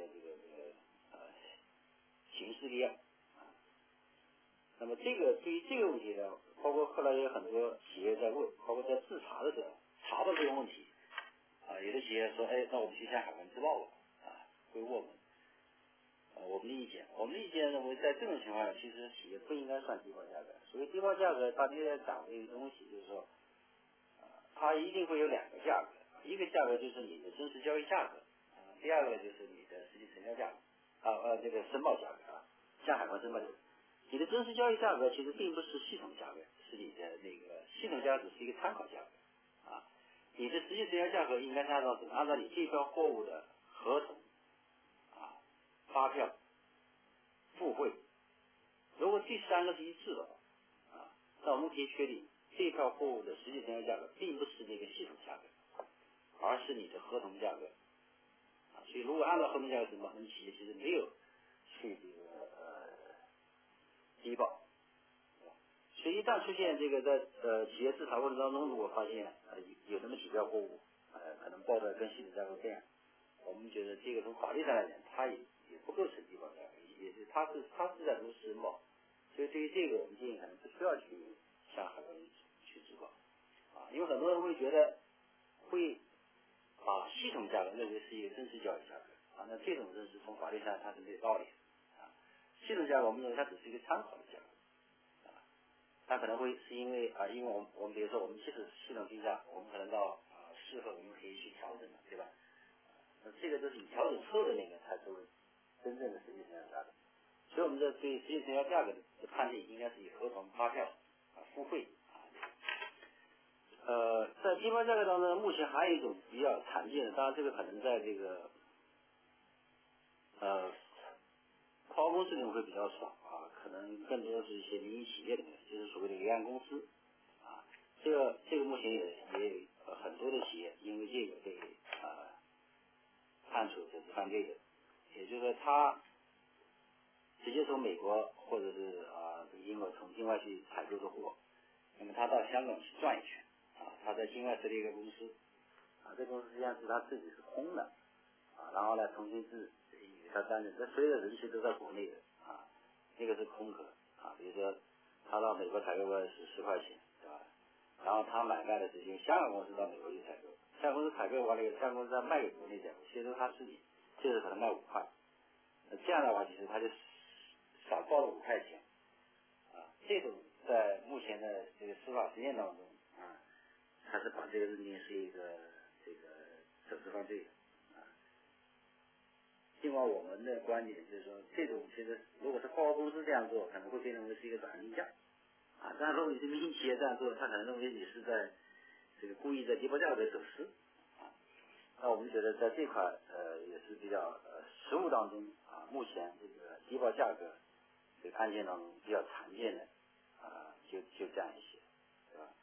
刑事立案那么这个对于这个问题呢，包括后来有很多企业在问，包括在自查的时候查到这个问题有的企业说那我们去向海关自报吧会问我们的意见认为在这种情况下其实企业不应该算低报价格所以低报价格它就在讲这个东西就是说它一定会有2个价格一个价格就是你的真实交易价格第二个就是你的实际成交价格这个申报价格向海关申报价格你的真实交易价格其实并不是系统价格是你的那个系统价格只是一个参考价格你的实际成交价格应该是按照你这票货物的合同发票付汇如果第3个是一致的话那我们可以确定这票货物的实际成交价格并不是那个系统价格而是你的合同价格所以如果按照合同价格申报，那么企业其实没有去这个低报所以一旦出现这个在企业自查过程当中如果发现有那么几票货物可能报的跟系统价格这样我们觉得这个从法律上来讲它也不构成低报价格也是它是在如实申报所以对于这个我们建议可能不需要去向海关去自报因为很多人会觉得会把系统价格认为是一个真实交易价格那这种认识从法律上它是没有道理系统价格我们认为它只是一个参考的价格它可能会是因为因为我们比如说我们系统定价我们可能到事后我们可以去调整的对吧这个都是你调整错的那个才是真正的实际成交价格所以我们的对实际成交价格的判定应该是以合同发票付汇在低报价格当中目前还有一种比较常见的当然这个可能在这个跨国公司里面会比较少可能更多是一些民营企业里面就是所谓的离岸公司这个目前也有很多的企业因为这个被判处走私犯罪的，也就是说他直接从美国或者是英国从境外去采购的货，那么他到香港去赚一圈他在境外设立一个公司这公司实际上是他自己是空的然后呢重新他担任，这所有的人其实都在国内的那个是空壳比如说他到美国采购个10块钱，对吧？然后他买卖的时间，香港公司到美国去采购，香港公司采购完了以后，香港公司再卖给国内价格，其实他自己就是可能卖5块，这样的话其实他就少报了5块钱这种在目前的这个司法实践当中他是把这个认定是一个这个走私犯罪的另外我们的观点就是说，这种其实如果是报告公司这样做，可能会被认为是一个转移价但如果你是民营企业这样做，他可能认为你是在这个故意在低报价格走私那我们觉得在这块也是比较实务当中目前这个低报价格这个案件当中比较常见的就这样一些，对吧？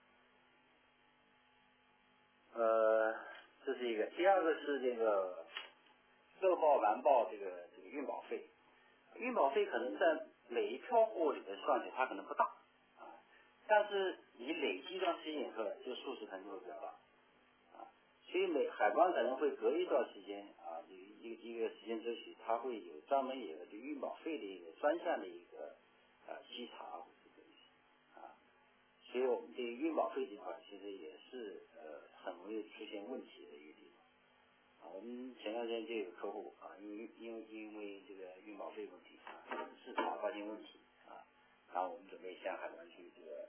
这是一个。第二个是这个漏报瞒报这个运保费，运保费可能在每一票货里面算起来它可能不大但是你累积到时间以后，这个数字可能就会比较大所以海关可能会隔一段时间一个时间周期，它会有专门有这运保费的一个专项的一个稽查或者这个所以我们对运保费这块其实也是很容易出现问题的一个地方我们前段时间就有客户因为这个运保费问题市场发现问题然后我们准备向海关去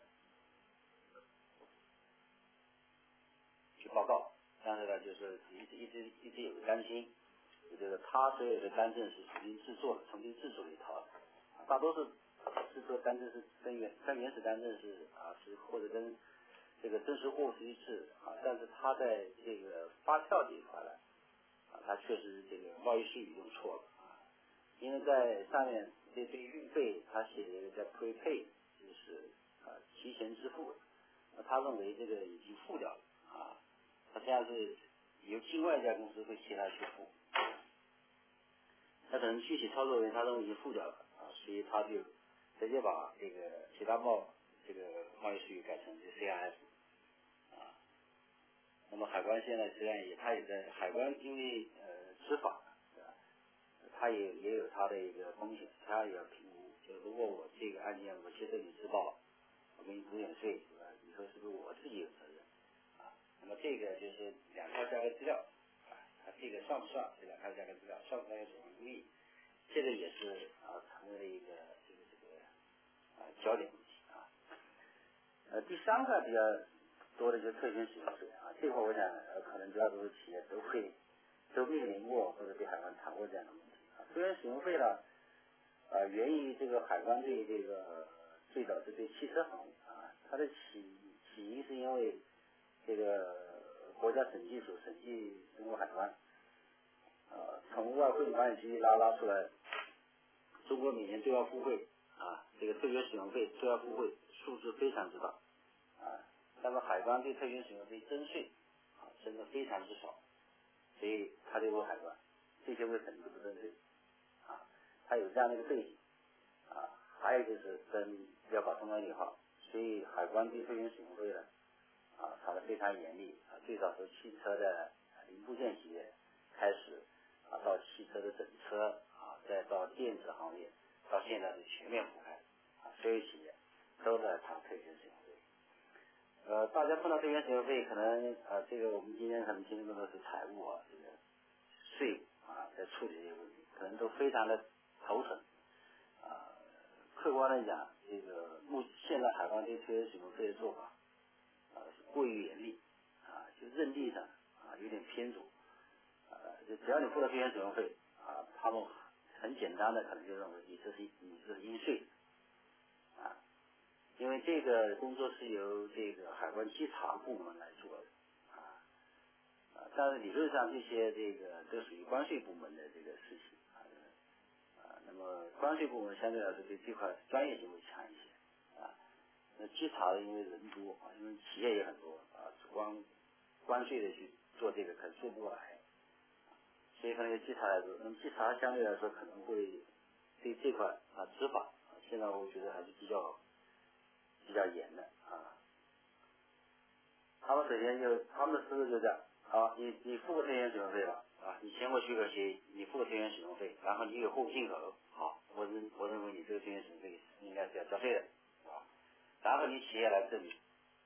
去报告，但是呢就是一直有个担心，也就是他所有的单证是重新制作了一套大多数制作单证是跟原始单证是或者跟这个真实货物是一致但是他在这个发票这一块呢他确实这个贸易术语用错了因为在上面对运费他写的一个叫 prepay 就是提前支付他认为这个已经付掉了他现在是由境外一家公司会替他去付他可能具体操作人员他认为已经付掉了所以他就直接把这个其他贸易术语改成这 CIF那么海关现在实际上他也在海关因为执法他也有他的一个风险他也要评估就如果我这个案件我接受你自报我给你补点税以后是不是我自己有责任那么这个就是两套价格资料它这个算不算这两套价格资料算不算有主观故意这个也是成为了一个这个焦点问题第三个比较多的就是特权使用税这块我想可能比较多的企业都面临过或者对海关谈过这样的问题特权使用费呢源于这个海关对这个最早是对汽车行业它的起因是因为这个国家审计署审计中国海关从外汇管理局拉出来中国每年对外付汇这个特权使用费对外付汇数字非常之大那么海关对特权使用费征税征的非常之少所以他对我海关这些为什么不征税它有这样的一个背景还有就是跟要搞通关以后所以海关对特权使用费呢查得非常严厉最早是汽车的零部件企业开始到汽车的整车再到电子行业到现在是全面覆盖所有企业都在查特权使用费大家碰到特权使用费可能这个我们今天可能听的更多是财务这个税务在处理这些问题可能都非常的头疼客观来讲这个现在海关对特权使用费的做法是过于严厉就认定上有点偏左就只要你付了特权使用费他们很简单的可能就认为你这是应税因为这个工作是由这个海关稽查部门来做的但是理论上这些都属于关税部门的这个事情那么关税部门相对来说对这块专业性会强一些稽查因为人多啊，因为企业也很多啊，光关税的去做这个可能做不过来，所以可能有稽查来做。那么稽查相对来说可能会对这块啊执法，现在我觉得还是比较严的啊。他们首先他们的思路就这样，好，你付个特权使用费吧，啊，你签过许可协议，你付个特权使用费，然后你有货物进口，好，我认为你这个特权使用费应该是要交费的，啊，然后你企业来证明，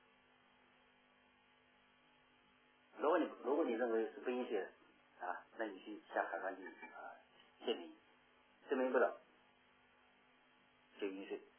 如果你认为是不应税的，啊，那你去向海关去啊证明不了就应税。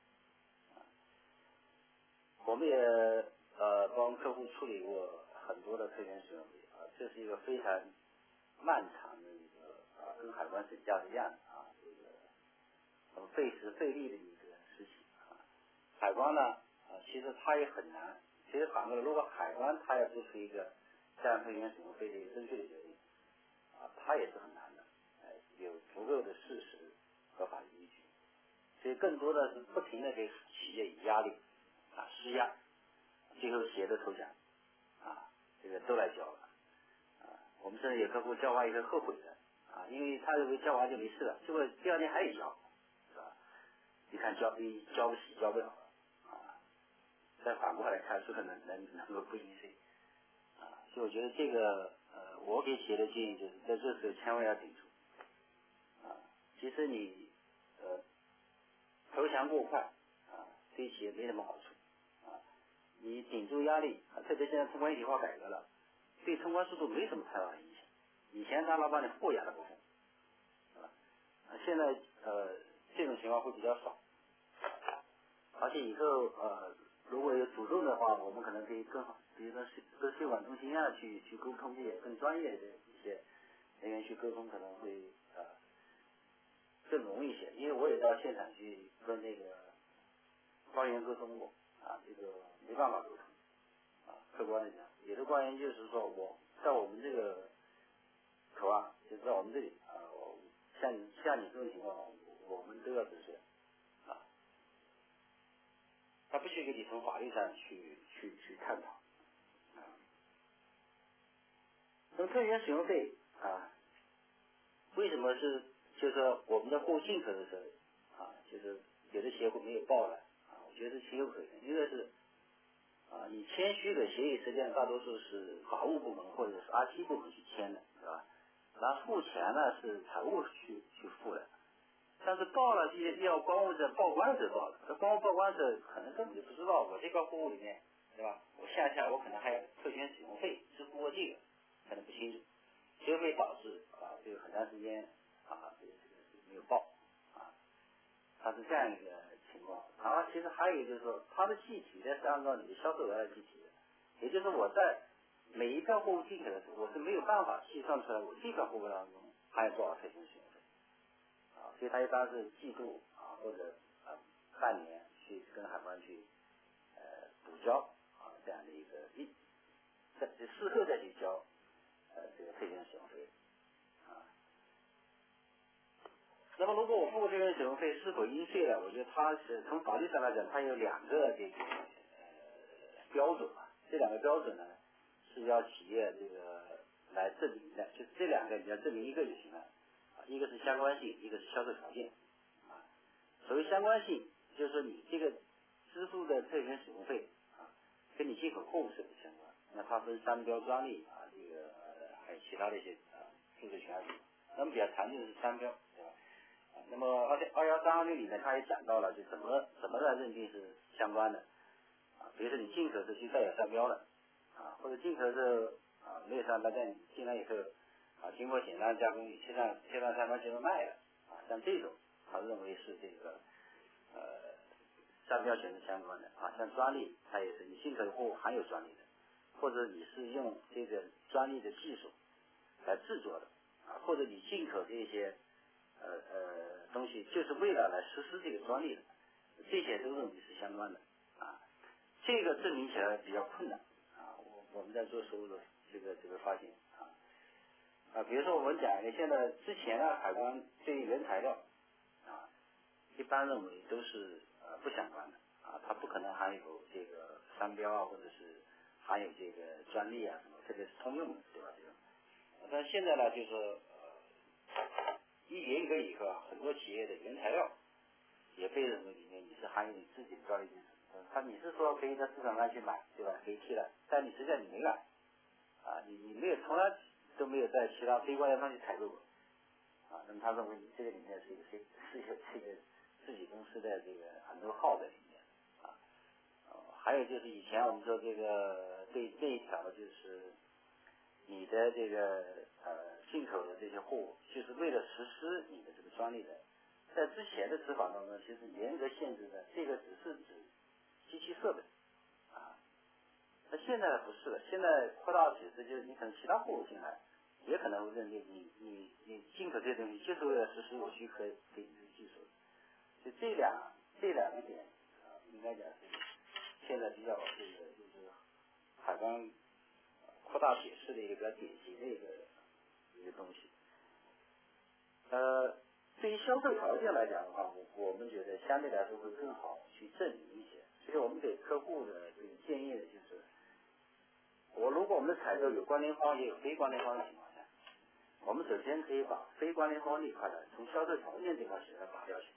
我们也帮客户处理过很多的特权使用费啊，这是一个非常漫长的一个跟海关审价是一样的啊，这个很费时费力的一个事情啊。海关呢其实它也很难，其实反过来，如果海关它要做出一个这样特权使用费的一个正确的决定啊，它也是很难的，有足够的事实和法律依据，所以更多的是不停的给企业以压力啊施压，最后企业都投降啊，这个都来交了啊。我们甚至有客户交完以后后悔的啊，因为他认为交完就没事了，结果第二天还得交，是吧？你看交不起，交不了了啊。再反过来看，是可能够不应税啊。所以我觉得这个我给企业的建议就是在这时候千万要顶住啊。其实你投降过快啊，对企业没什么好处啊。你顶住压力啊，特别现在通关一体化改革了，对通关速度没什么太大的影响。以前他老把你货压的部分，现在这种情况会比较少，而且以后如果有主动的话，我们可能可以更好，比如说跟税管中心啊去沟通这些更专业的一些人员去沟通，可能会更容易一些。因为我也到现场去跟那个官员沟通过啊，这个没办法沟通啊，客观的讲，有的官员就是说我在我们这个口岸，就在我们这里啊，像你这种情况，我们都要止税啊，他不去跟你从法律上去探讨啊。那么特权使用费啊，为什么是就是说我们在货物进口的时候啊，就是有的企业会没有报了啊，我觉得是情有可原，一个是啊，你签许可协议实际上大多数是法务部门或者是 RT 部门去签的，是吧？然后付钱呢是财务去付的，但是报了这些要关务在报关的时候报的，这关务报关的时候可能根本就不知道我这个货物里面，对吧？我下我可能还有特权使用费支付过这个，可能不清楚，就会导致这个很长时间这个没有报啊，它是这样一个情况。然后其实还有一个就是说，它的计提呢是按照你的销售额来计提的，也就是我在每一票货物进口的时候，我是没有办法计算出来我这票货物当中含有多少特权使用费啊，所以它一般是季度或者半年去跟海关去补交这样的一个事后再去交这个特权使用费啊。那么如果我付特权使用费是否应税呢？我觉得它是从法律上来讲，它有两个这个标准啊，这两个标准呢是要企业这个来证明的，就是这两个你要证明一个就行了啊，一个是相关性，一个是销售条件啊。所谓相关性，就是说你这个支付的特权使用费啊，跟你进口货物是不相关。那它分商标、专利这个还有其他的一些著作权什么。那么比较常见的是商标，对吧？那么21326里面它也讲到了，就怎么来认定是相关的啊。比如说你进口是去带有商标的啊，或者进口是没有商标，但你进来以后经过简单加工，你贴上商标就卖了啊，像这种他认为是这个商标权是相关的啊。像专利，它也是你进口货物含有专利的，或者你是用这个专利的技术来制作的啊，或者你进口这些东西就是为了来实施这个专利的，这些都认为是相关的啊。这个证明起来比较困难啊。我们在做实务的这个发现比如说我们讲现在之前呢，海关对原材料一般认为都是不相关的啊， 它不可能含有这个商标啊，或者是含有这个专利啊什么，特别是通用的，对吧？这种。但是现在呢，就是一严格以后啊，很多企业的原材料也被认为里面你是含有你自己的专利技术。你是说可以在市场上去买，对吧？可以替代，但你实际上你没买啊，你没有从来都没有在其他非官方去采购过啊。那么他认为你这个里面是一个自己公司的这个很多号在里面啊。还有就是以前我们说这个对这一条就是你的这个进口的这些货物，就是为了实施你的这个专利的，在之前的执法当中，其实严格限制的这个只是指机器设备啊。那现在不是了，现在扩大解释就是你可能其他货物进来，也可能会认定你进口这些东西就是为了实施我许可给你的技术。就这两个点应该讲是现在比较这个就是海关扩大解释的一个比较典型的一个东西。对于销售条件来讲的话，我们觉得相对来说会更好去证明一些。所以我们给客户的这个建议的就是，如果我们的采购有关联方也有非关联方的情况下，我们首先可以把非关联方这一块的从销售条件这块写来拔掉去。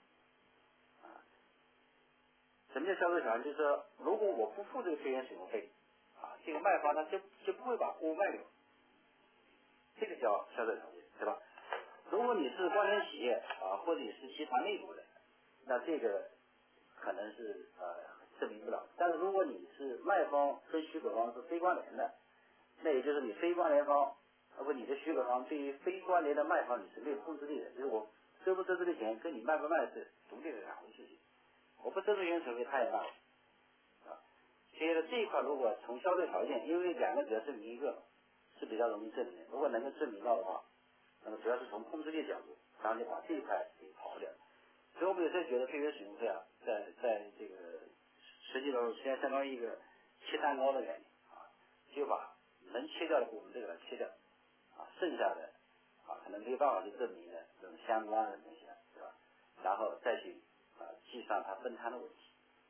什么叫销售条件？就是说，如果我不付这个推荐使用费，这个卖方他就不会把货物卖给我，这个叫销售条件，对吧？如果你是关联企业或者你是集团内部的，那这个可能是证明不了。但是如果你是卖方跟许可方是非关联的，那也就是你非关联方，你的许可方对于非关联的卖方你是没有控制力的，就是我收不收这个钱跟你卖不卖是独立的两回事情。我不收这原手费，他也卖所以呢，这一块如果从销售条件，因为两个只要证明一个是比较容易证明的，如果能够证明到的话，那么主要是从控制力角度，然后就把这一块给刨掉。所以我们有时候觉得配额使用费在这个实际上现在相当于一个切蛋糕的概念就把能切掉的部分这个切掉剩下的可能没有办法去证明的这种相关的东西对吧？然后再去计算它分摊的问题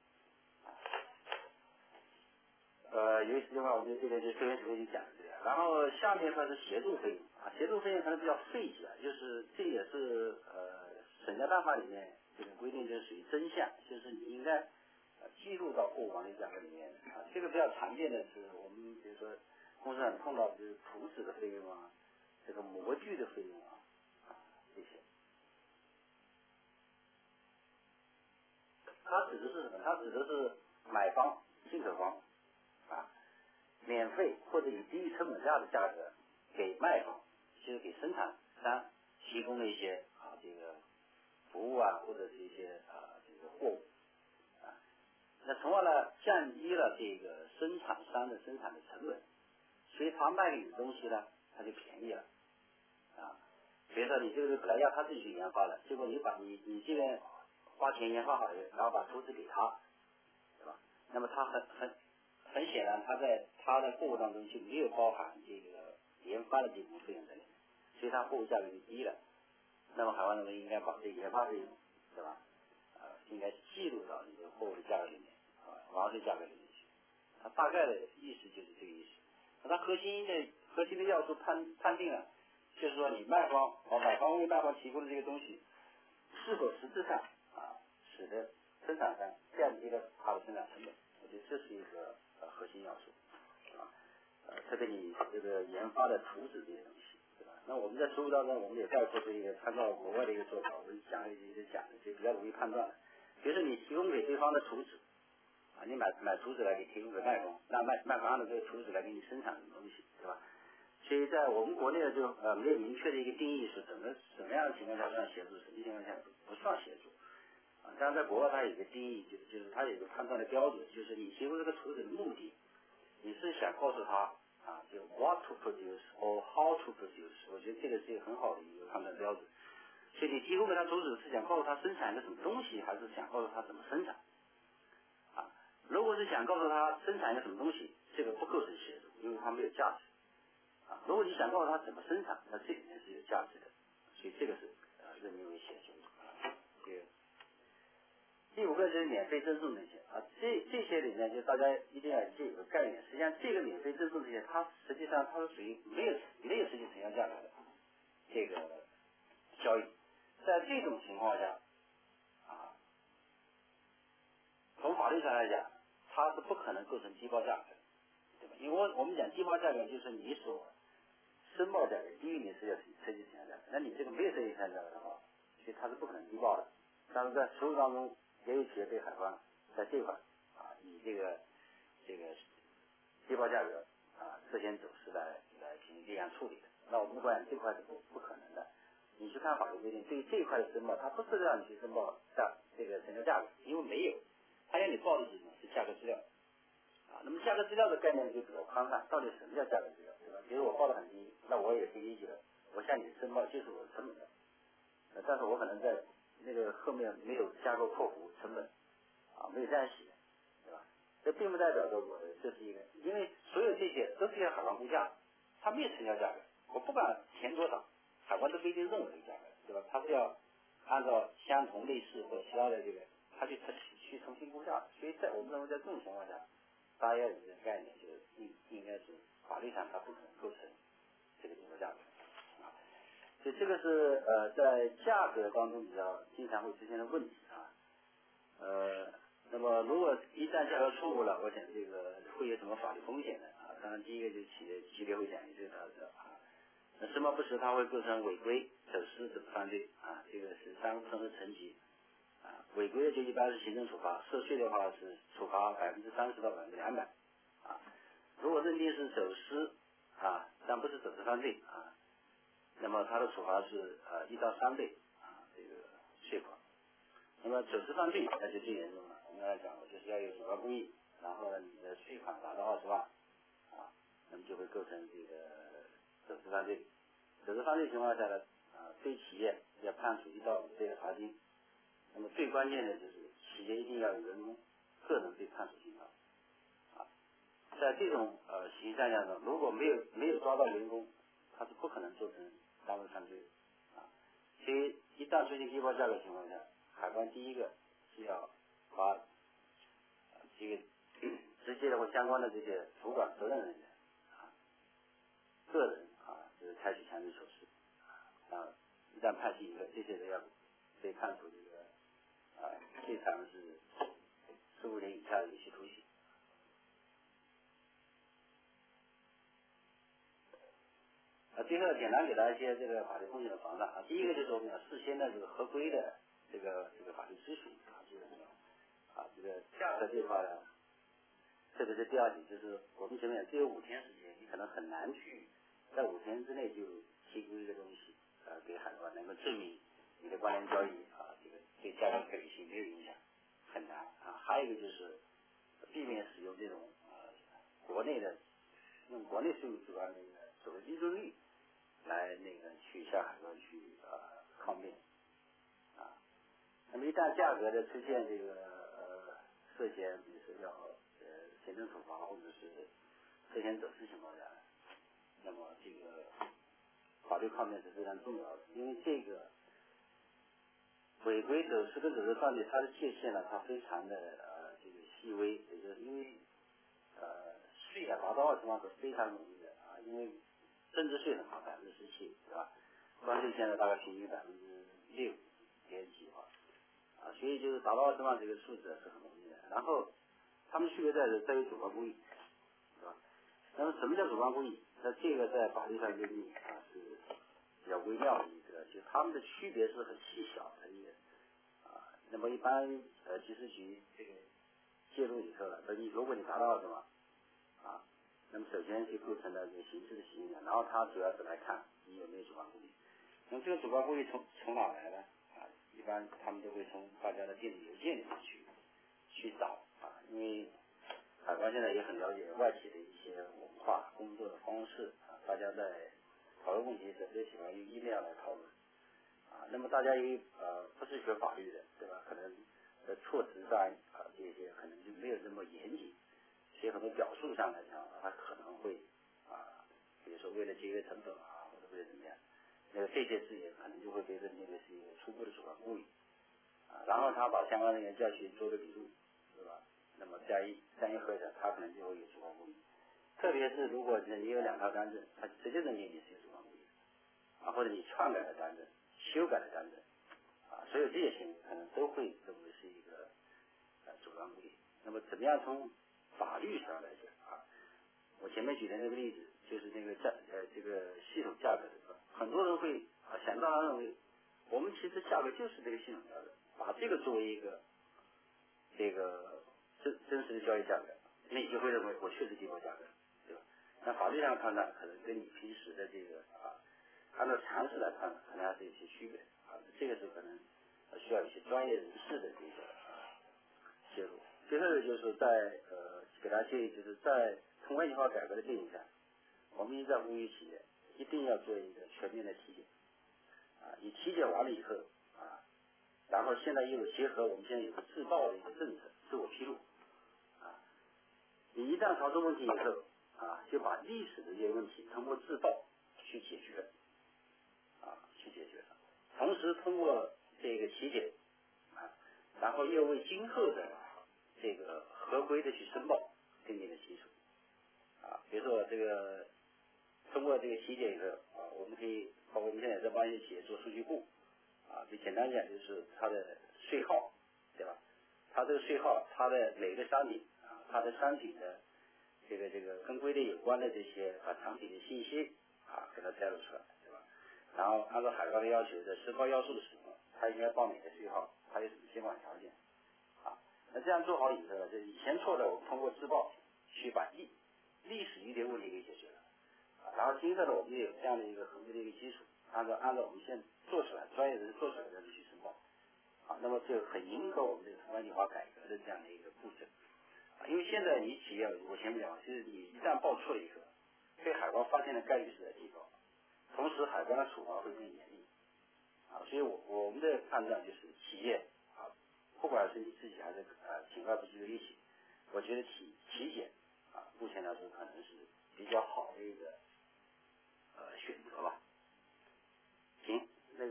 有一时间的话，我们这边就这边就讲这个。然后下面呢是协助费用协助费用可能比较费解就是这也是审价办法里面这个规定，就是属于真项，就是你应该记录到货物管理价格里面这个比较常见的是我们比如说公司上碰到的就是图纸的费用这个模具的费用这些。它指的是什么？它指的是买方进口方免费或者以低于成本价的价格给卖方，就是给生产商提供的一些这个服务或者是一些这个货物那从而呢降低了这个生产商的生产的成本，所以他卖给你的东西呢它就便宜了比如说你这个本来要他自己去研发的，结果你这边花钱研发好了，然后把图纸给他，对吧？那么他很显然，他在他的货物当中就没有包含这个研发的这部分费用在里面，所以他货物价格就低了。那么海关认为应该把这个研发费用，对吧？应该记录到你的货物的价格里面完税价格里面去。它大概的意思就是这个意思。它核心的要素判定了，就是说你卖方买方为卖方提供的这个东西，是否实质上使得生产商降低了他的生产成本。我觉得这是一个核心要素特别你这个研发的图纸这些东西，对吧？那我们在实务当中，我们也概括出一个参照国外的一个做法，我们讲的就比较容易判断的。比如说你提供给对方的图纸你买图纸来给提供给卖方，那卖方的这个图纸来给你生产什么东西，对吧？所以在我们国内就没有明确的一个定义是什么样的情况下算协助，什么情况下不算协助当然在国外它有一个定义，就是它有一个判断的标准，就是你提供这个图纸的目的，你是想告诉他就 what to produce or how to produce， 我觉得这个是一个很好的一个判断标准。所以你提供给他图纸是想告诉他生产一个什么东西，还是想告诉他怎么生产如果是想告诉他生产一个什么东西，这个不构成协助，因为它没有价值如果你想告诉他怎么生产，那这里面是有价值的，所以这个是认定为协助这个第5个就是免费赠送这些啊，这些里面就大家一定要有个概念，实际上这个免费赠送这些，它实际上它是属于没有实际成交价格的这个交易，在这种情况下啊，从法律上来讲，它是不可能构成低报价格，对吧？因为我们讲低报价格就是你所申报价格低于你设计成交价格，那你这个没有设计成交价格的话，所以它是不可能低报的。但是在实务当中，也有企业被海关在这块啊，以这个低报价格啊涉嫌走私来进行立案处理的。那我们管这块是不可能的。你去看法律规定，对于这一块的申报，它不是让你去申报这个成交价格，因为没有，它要你报的是什么？是价格资料啊。那么价格资料的概念就比较宽泛，到底什么叫价格资料，对吧？比如我报的很低，那我也是依据的，我向你申报就是我的成本的，但是我可能在那个后面没有加购括弧成本啊，没有这样写，对吧？这并不代表着我的这是一个，因为所有这些都是要海关估价，它没有成交价格，我不管填多少，海关都不一定认我这个价格，对吧？它是要按照相同类似或其他的这个，它去重新估价。所以在我们认为在这种情况下，大家要有这个概念，就是应该是法律上它不可能构成这个低报价格啊。所以这个是在价格当中比较经常会出现的问题啊。那么如果一旦价格错误了，我想这个会有什么法律风险呢？啊，当然第一个就是企业纪律会奖励这个啊，那申报不实它会构成违规、走私等犯罪啊，这个是3个不同的层级啊。违规的就一般是行政处罚，涉税的话是处罚30%到200%啊。如果认定是走私啊，但不是走私犯罪啊，那么它的处罚是1到3倍啊，这个税款。那么走私犯罪那就最严重了。我们来讲，就是要有主观故意，然后呢，你的税款达到20万啊，那么就会构成这个走私犯罪。走私犯罪情况下呢，对企业要判处1到5倍的罚金。那么最关键的就是企业一定要有员工个人被判处刑罚啊。在这种形象下呢，如果没有抓到员工，他是不可能做成单位犯罪的啊。所以一旦出现低报价格情况下，海关第一个是要把这个直接的或相关的这些主管责任人员啊，个人啊，就是采取强制措施啊，一旦判刑以后，这些人要被判处这个最长是15年以下的有期徒刑。最后简单给大家一些这个法律风险的防范啊。第一个就是我们要事先的这个合规的这个法律咨询啊，这个价格这块呢，特别是第二点，就是我们前面只有5天时间，你可能很难去在5天之内就提供一个东西给海关能够证明你的关联交易这个对价格可比性没有影响，很难啊。还有一个就是避免使用这种国内的用国内税务主管的所谓利润率来去向海关去抗辩啊。那么一旦价格的出现这个涉嫌比如说要行政处罚或者是涉嫌走私情况下，那么这个法律抗辩是非常重要的，因为这个违规走私跟走私犯罪它的界限呢，它非常的这个细微，也就是因为税达到20万是非常容易的啊，因为增值税很高，17%，对吧？关税现在大概平均6点几啊，所以就是达到20万这个数字是很容易的。然后他们区别在于主观故意，是吧？那么什么叫主观故意？那这个在法律上约定是比较微妙的一个，就他们的区别是很细小的一个那么一般缉事局这个介入以后呢，如果你达到20万那么首先就构成了这个刑事的行为，然后他主要是来看你有没有主观故意。那么这个主观故意从哪来呢？一般他们都会从大家的电子邮件里面去找因为海关现在也很了解外企的一些文化、工作的方式大家在讨论问题时都喜欢用 email 来讨论那么大家因为不是学法律的，对吧？可能在措辞上这些可能就没有这么严谨，所以很多表述上来讲，他可能会比如说为了节约成本或者为了怎么样，这些字眼可能就会被认定为是一个初步的主观故意然后他把相关的一个教学做个笔录，是吧？那么这样一合着，他可能就会有主观故意。特别是如果你有2套单子，他直接认定你是有主观故意啊，或者你篡改了单子、修改了单子啊，所有这些行为可能都会认为是一个主观故意。那么怎么样从法律上来讲啊？我前面举的那个例子就是那个这个系统价格的，很多人会想当然认为，我们其实价格就是这个系统价格，把这个作为一个这个真实的交易价格，那你就会认为我确实低过价格，对吧？那法律上判断可能跟你平时的这个按照常识来判断，可能还是有些区别啊。这个是可能需要一些专业人士的这个介入。最后就是给大家建议，就是在通关计划改革的背景下，我们一直在呼吁企业一定要做一个全面的体检啊。你体检完了以后啊，然后现在又结合我们现在有个自报的一个政策，自我披露啊。你一旦查出问题以后啊，就把历史的这些问题通过自报去解决啊，同时通过这个体检啊，然后又为今后的这个合规的去申报奠定了基础啊。比如说这个通过这个体检以后啊，我们可以包括我们现在在帮一些企业做数据库啊，就简单讲就是它的税号，对吧？它这个税号，它的每个商品啊，它的商品的这个跟规定有关的这些产品的信息啊，给它摘录出来，对吧？然后按照海关的要求，在申报要素的时候，它应该报哪个税号，它有什么监管条件啊？那这样做好以后呢，就以前错的我们通过自报去把历史遗留问题给解决了啊。然后今后呢，我们也有这样的一个合规的一个基础，按照我们现在做出来专业人做出来的去申报啊，那么就很迎合我们这个通关计划改革的这样的一个步骤啊。因为现在你企业，我前面讲，就是你一旦报错了以后，被海关发现的概率是在提高，同时海关的处罚会更严厉啊。所以我们的判断就是企业啊，不管是你自己还是请外部机构一起，我觉得体检啊，目前来说可能是比较好的一个选择吧。行，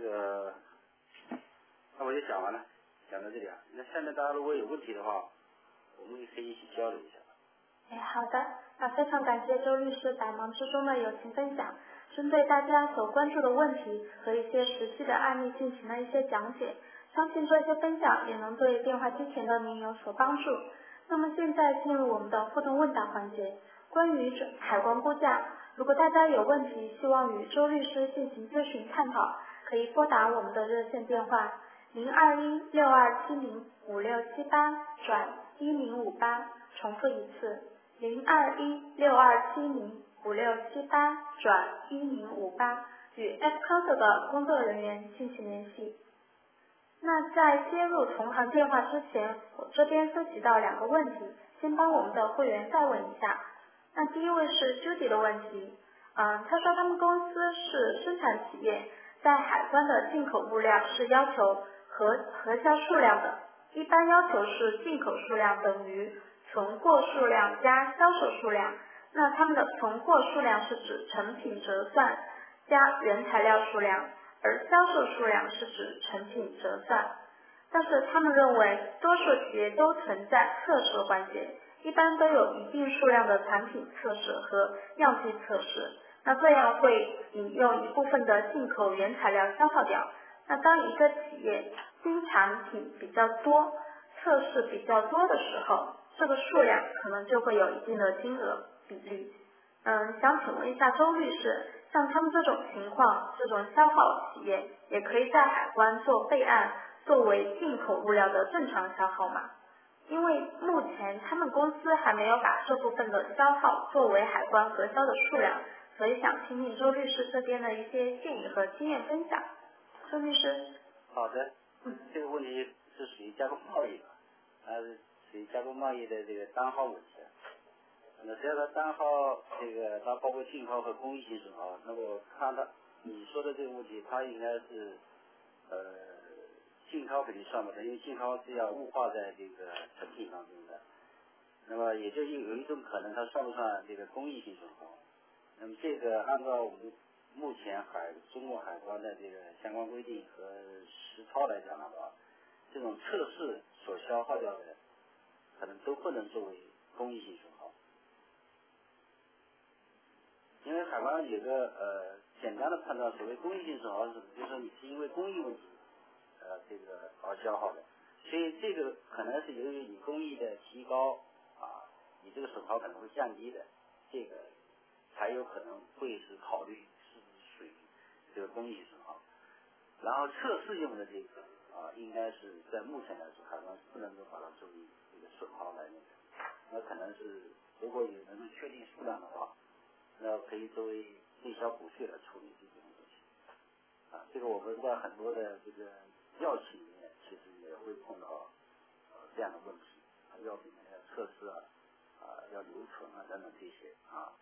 那我就讲完了，讲到这里啊。那现在大家如果有问题的话，我们可以一起交流一下。 好的，非常感谢周律师百忙之中的友情分享，针对大家所关注的问题和一些实际的案例进行了一些讲解，相信这些分享也能对电话机前的您有所帮助。那么现在进入我们的互动问答环节，关于海关估价，如果大家有问题希望与周律师进行咨询探讨，可以拨打我们的热线电话021-6270-5678-1058，重复一次021-6270-5678-1058，与 F-Council 的工作人员进行联系。那在接入同行电话之前，我这边收集到2个问题，先帮我们的会员再问一下。那第一位是 Judy 的问题，他说他们公司是生产企业，在海关的进口物料是要求核销数量的，一般要求是进口数量等于存货数量加销售数量，那他们的存货数量是指成品折算加原材料数量，而销售数量是指成品折算。但是他们认为多数企业都存在测试环节，一般都有一定数量的产品测试和样机测试，那这样会引用一部分的进口原材料消耗掉。那当一个企业新产品比较多，测试比较多的时候，这个数量可能就会有一定的金额比例。想请问一下周律师，像他们这种情况，这种消耗企业也可以在海关做备案，作为进口物料的正常消耗吗？因为目前他们公司还没有把这部分的消耗作为海关核销的数量，所以想听听周律师这边的一些建议和经验分享。周律师。 好的，这个问题是属于加工贸易，是属于加工贸易的这个单号问题。那只要它单号它包括进口和工艺性损耗，那么我看你说的这个问题，它应该是进口肯定算不上，因为进口是要物化在这个成品当中的。那么也就有一种可能，它算不上这个工艺性损耗。那么这个按照我们目前中国海关的这个相关规定和实操来讲的话， 这种测试所消耗掉的，可能都不能作为公益性损耗。因为海关有个简单的判断，所谓公益性损耗是什么？就是说你是因为公益问题这个而消耗的，所以这个可能是由于你公益的提高你这个损耗可能会降低的，这个才有可能会是考虑是不是属于这个公益损耗。然后测试用的这个应该是在目前来说，海关是不能够把它作为这个损耗来那个，那可能是如果有能够确定数量的话，那可以作为对销补税来处理这种东西。这个我们在很多的这个药企里面，其实也会碰到这样的问题，药品要测试要留存等等这些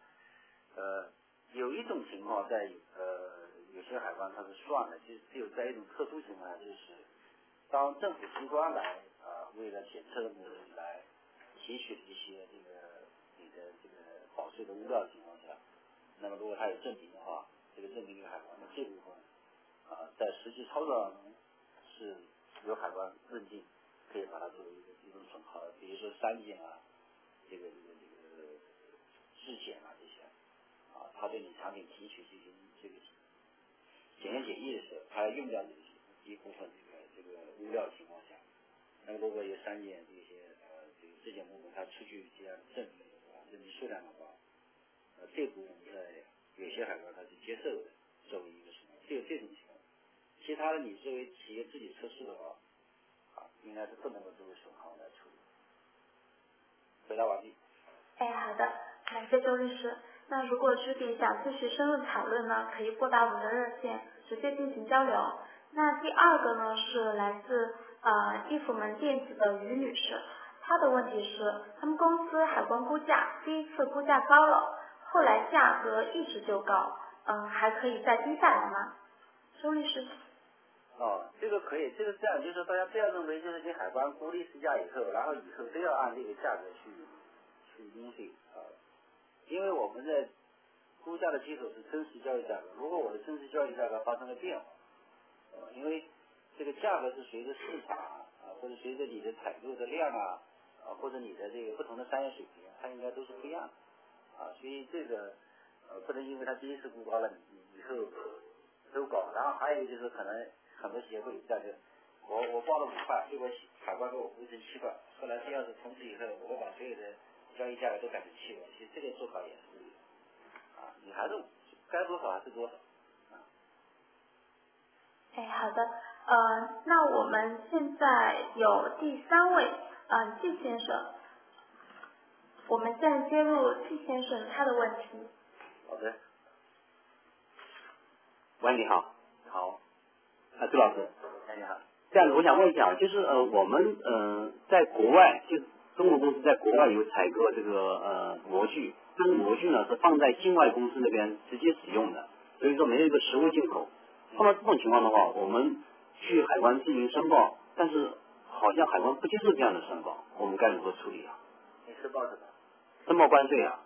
有一种情况在有些海关它是算的，就是只有在一种特殊情况下，就是当政府机关来为了检测的目的来提取一些这个你的这个保税的物料的情况下，那么如果它有证明的话，这个证明给海关，那这部分在实际操作当中是由海关认定可以把它作为一种损耗，比如说删减这个质检这些它对你产品提取进行这个检验检疫的时候，它要用掉一部分这个物料的情况下，那么如果有删减这些这个质检部分，它出具这样证明数量的话，这部分在有些海关它是接受的，作为一个什么，只有这种情况。其他的你作为企业自己测试的话，应该是不能够作为损耗来处理。回答完毕。 好的，感谢周律师。那如果知点想继续深入讨论呢，可以拨打我们的热线直接进行交流。那第二个呢是来自易福门电子的于女士，她的问题是，他们公司海关估价第一次估价高了，后来价格一直就高，还可以再低下来吗？周律师。 这个可以，这个这样，就是说大家不要认为就是你海关估历史价以后，然后以后都要按这个价格去应税因为我们在估价的基础是真实交易价格，如果我的真实交易价格发生了变化，因为这个价格是随着市场或者随着你的采购的量或者你的这个不同的商业水平，它应该都是不一样的所以这个不能因为它第一次估高了，你以后都高。然后还有就是可能很多协会价格，我报了5块，结果海关给我估成7块，后来第二次从此以后，我把所有的交易价格都改成7块，其实这个做法也是对的你还是该多少还是多少好的，那我们现在有第3位季先生，我们现在接入季先生他的问题。 好的。 喂，你好。 好。 周老师。 你好。 这样子，我想问一下，就是我们在国外，就是中国公司在国外有采购这个模具，但是模具呢是放在境外公司那边直接使用的，所以说没有一个实物进口。碰到这种情况的话，我们去海关进行申报，但是好像海关不接受这样的申报，我们该如何处理你申报什么？ 申报关税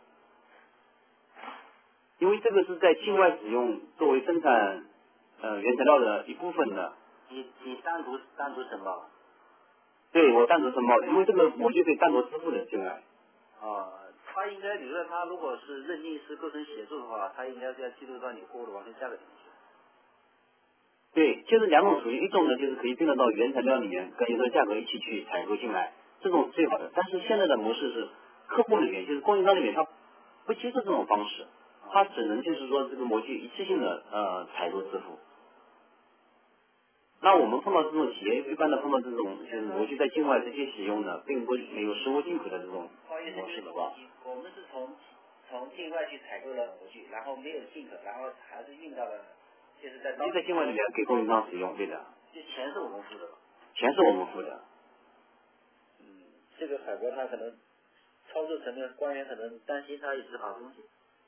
因为这个是在境外使用作为生产原材料的一部分的。 你单独申报？ 对，我单独申报，因为这个模具可以单独支付的境外。 他应该，比如说他如果是认定是构成协助的话，他应该是要记录到你货物的完全价格里面去。 对，就是2种属于，一种呢就是可以并得到原材料里面跟原材料价格一起去采购进来，这种是最好的。但是现在的模式是客户里面，就是供应商里面他不接受这种方式，他只能就是说这个模具一次性的采购支付。那我们碰到这种企业，一般的碰到这种就是模具在境外直接使用的，并不没有实物进口的这种模式的话， 我们是从境外去采购了模具，然后没有进口，然后还是运到了，就是在境外里面给供应商使用，对的。 这钱是我们付的吧？ 钱是我们付的。 这个海关他可能操作层面官员可能担心他一直好东西。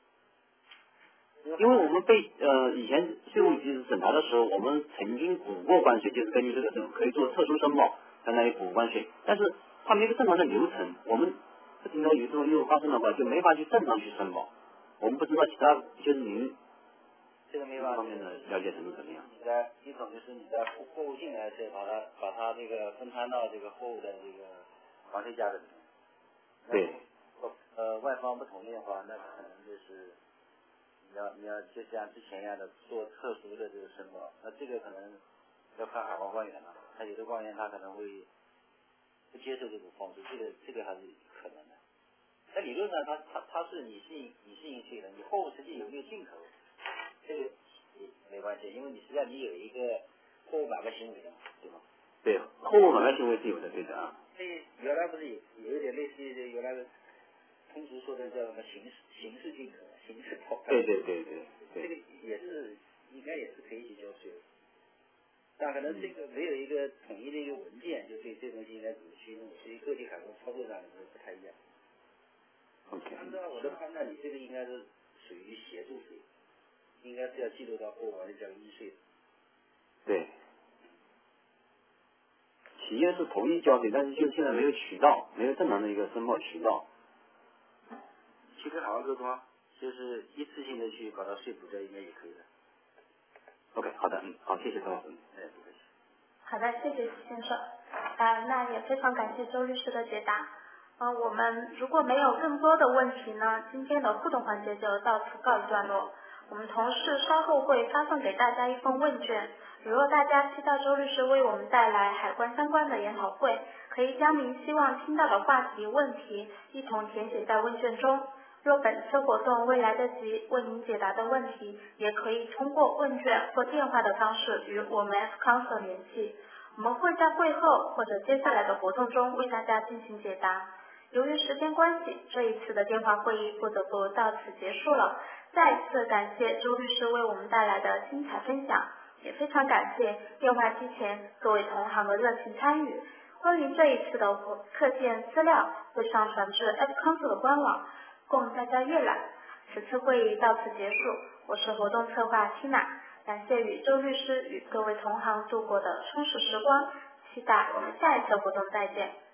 因为我们被以前税务局审查的时候，我们曾经补过关税，就是根据这个可以做特殊申报，相当于补关税。但是它没有正常的流程，我们不停的有这种业务发生的话，就没法去正常去申报。我们不知道其他就是您这个没办法。 方面的了解程度怎么样？ 一种就是你在货物进来的时候，把它这个分摊到这个货物的这个环税价格里面。 对。 外方不同意的话，那可能就是你要就像之前一样的做特殊的这个申报，那这个可能要看海关官员了。他有的官员他可能会不接受这种方式，这个还是可能的。在理论上，它是你是应税的，你货物实际有没有进口，这个没关系，因为你实际上你有一个货物买卖行为的，对吧？ 对，货物买卖行为是有的，对的啊。 这原来不是有一点类似于原来的通俗说的叫什么刑事进口、刑事逃犯。 对。 这个应该也是可以去交税的。但可能这个没有一个统一的一个文件，就对这东西应该怎么去弄，所以各地海关操作上是不太一样。 OK。 按照我的判断，你这个应该是属于协助税，应该是要记录到货物的叫应税的。 对。企业是同意交税，但是就现在没有渠道，没有正常的一个申报渠道。 去跟海关沟通，就是一次性的去把它税补掉，应该也可以的。 OK， 好的，好，谢谢周老师。 好的，谢谢徐先生。那也非常感谢周律师的解答。我们如果没有更多的问题呢，今天的互动环节就到此告一段落。我们同事稍后会发送给大家一份问卷，如若大家期待周律师为我们带来海关相关的研讨会，可以将您希望听到的话题、问题一同填写在问卷中。若本次活动未来得及为您解答的问题，也可以通过问卷或电话的方式与我们 F-Council 联系。我们会在会后或者接下来的活动中为大家进行解答。由于时间关系，这一次的电话会议不得不到此结束了。再次感谢周律师为我们带来的精彩分享，也非常感谢电话机前各位同行的热情参与。关于这一次的课件资料会上传至 F-Council 的官网，供大家阅览。此次会议到此结束，我是活动策划 Tina， 感谢与周律师与各位同行度过的充实时光，期待我们下一次活动再见。